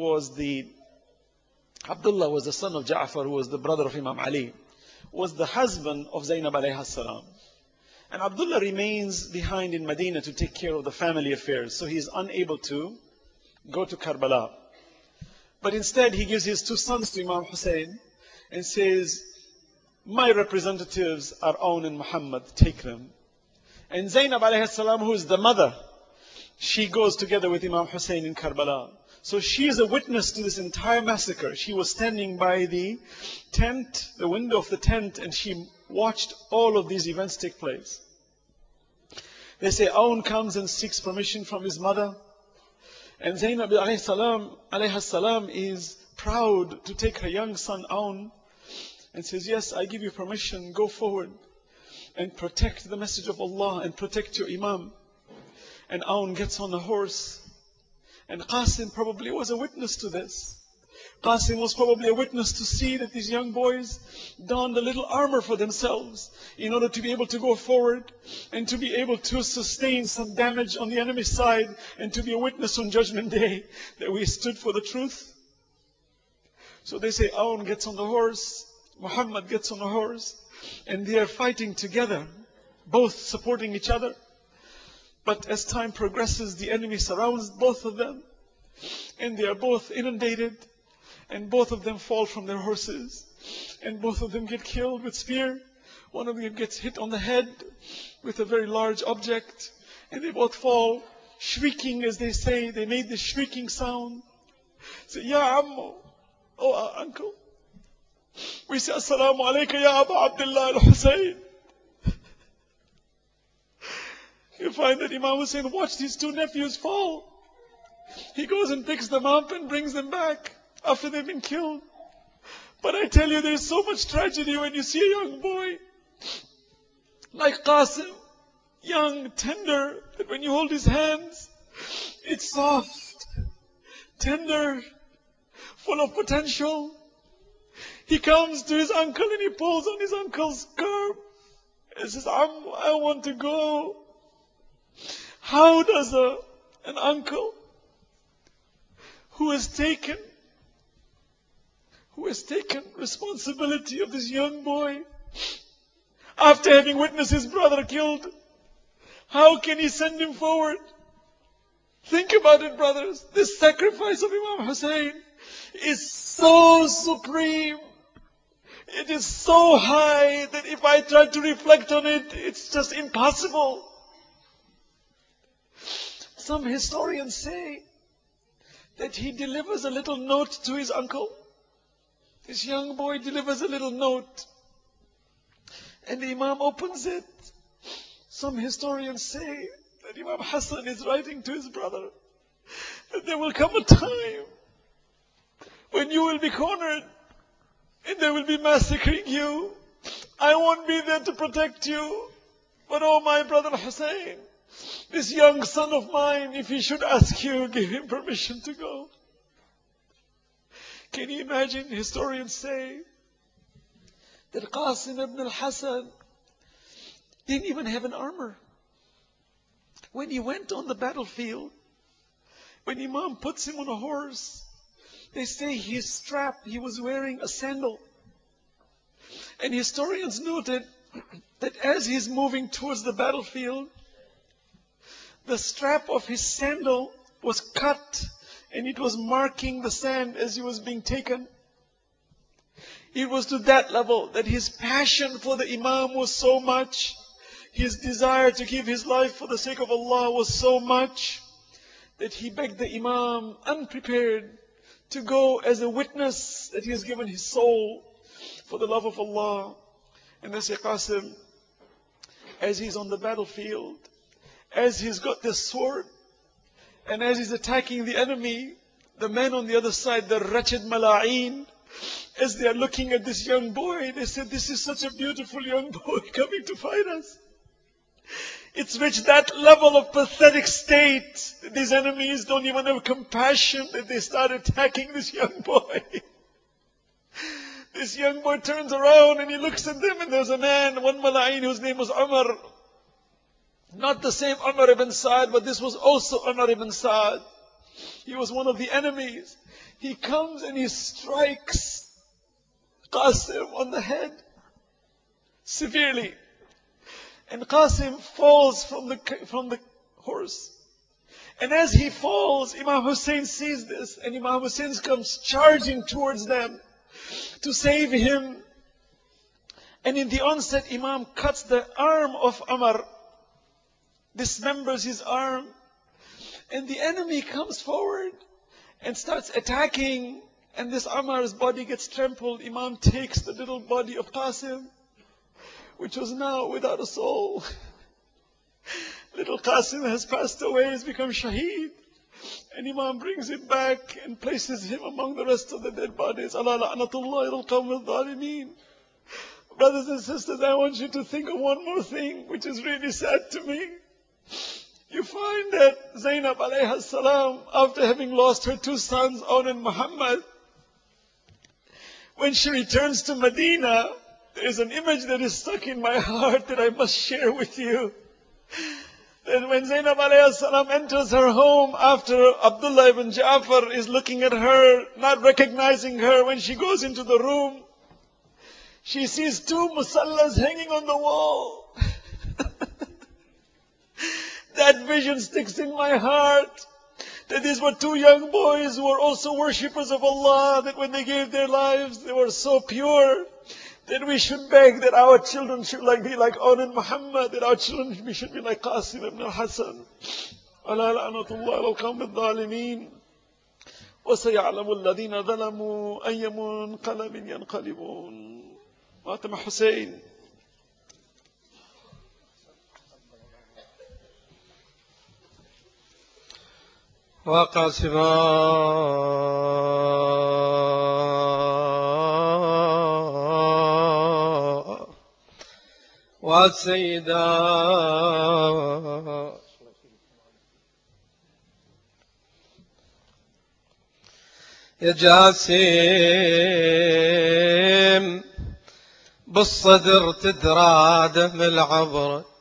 [SPEAKER 2] Abdullah was the son of Ja'far, who was the brother of Imam Ali, was the husband of Zainab alayhi salam. And Abdullah remains behind in Medina to take care of the family affairs, so he is unable to go to Karbala. But instead he gives his two sons to Imam Hussain and says, my representatives are Aun and Muhammad, take them. And Zainab alayhi salam, who is the mother, she goes together with Imam Hussein in Karbala. So she is a witness to this entire massacre. She was standing by the tent, the window of the tent, and she watched all of these events take place. They say Aun comes and seeks permission from his mother. And Zainab alayhi salam is proud to take her young son Aun and says, yes, I give you permission, go forward and protect the message of Allah and protect your Imam. And Aun gets on a horse. And Qasim probably was a witness to this. Qasim was probably a witness to see that these young boys donned a little armor for themselves in order to be able to go forward and to be able to sustain some damage on the enemy's side and to be a witness on Judgment Day that we stood for the truth. So they say Aun gets on the horse, Muhammad gets on the horse, and they are fighting together, both supporting each other. But as time progresses, the enemy surrounds both of them, and they are both inundated, and both of them fall from their horses, and both of them get killed with spear. One of them gets hit on the head with a very large object, and they both fall, shrieking, as they say. They made this shrieking sound. Say, Ya Ammo, oh our uncle. We say, Assalamu alayka ya Aba Abdullah al-Husayn. You find that Imam Hussein watched his two nephews fall. He goes and picks them up and brings them back after they've been killed. But I tell you, there's so much tragedy when you see a young boy like Qasim, young, tender, that when you hold his hands, it's soft, tender, full of potential. He comes to his uncle and he pulls on his uncle's scarf and says, I want to go. How does an uncle who has taken responsibility of this young boy after having witnessed his brother killed, how can he send him forward? Think about it, brothers. This sacrifice of Imam Hussein is so supreme. It is so high that if I try to reflect on it, it's just impossible. Some historians say that he delivers a little note to his uncle. This young boy delivers a little note, and the Imam opens it. Some historians say that Imam Hassan is writing to his brother that there will come a time when you will be cornered and they will be massacring you. I won't be there to protect you, but oh my brother Hussein, this young son of mine, if he should ask you, give him permission to go. Can you imagine? Historians say that Qasim ibn al-Hasan didn't even have an armor. When he went on the battlefield, when Imam puts him on a horse, they say his strap, he was wearing a sandal. And historians noted that as he's moving towards the battlefield, the strap of his sandal was cut and it was marking the sand as he was being taken. It was to that level that his passion for the Imam was so much, his desire to give his life for the sake of Allah was so much, that he begged the Imam, unprepared, to go as a witness that he has given his soul for the love of Allah. And they say, Qasim, as he's on the battlefield, as he's got this sword, and as he's attacking the enemy, the men on the other side, the wretched Mala'een, as they are looking at this young boy, they said, this is such a beautiful young boy coming to fight us. It's reached that level of pathetic state that these enemies don't even have compassion that they start attacking this young boy. This young boy turns around and he looks at them, and there's a man, one Mala'een, whose name was Umar. Not the same Umar ibn Sa'd, but this was also Umar ibn Sa'd. He was one of the enemies. He comes and he strikes Qasim on the head severely. And Qasim falls from the horse. And as he falls, Imam Hussein sees this, and Imam Hussein comes charging towards them to save him. And in the onset, Imam cuts the arm of Umar, dismembers his arm, and the enemy comes forward and starts attacking, and this Umar's body gets trampled. Imam takes the little body of Qasim, which was now without a soul. Little Qasim has passed away, has become shaheed. And Imam brings him back and places him among the rest of the dead bodies. Allah la'natullah al-qawm al-zalimeen. Brothers and sisters, I want you to think of one more thing, which is really sad to me. You find that Zainab alayhi salam, after having lost her two sons, Aun and Muhammad, when she returns to Medina, there is an image that is stuck in my heart that I must share with you. That when Zainab alayhi salam enters her home after Abdullah ibn Ja'far is looking at her, not recognizing her, when she goes into the room, she sees two musallas hanging on the wall. That vision sticks in my heart. That these were two young boys who were also worshippers of Allah, that when they gave their lives, they were so pure, that we should beg that our children should be like Aun and Muhammad, that our children should be like Qasim ibn al-Hasan. Ala la'natullah al-qawm al-zalimin. وَسَيَعْلَمُ الَّذِينَ ظَلَمُوا أَيَّ مُنْقَلَبٍ يَنْقَلِبُونَ. Fatima Hussein.
[SPEAKER 3] وقاسما والسيدة يا جاسم بالصدر تدرى دم العبر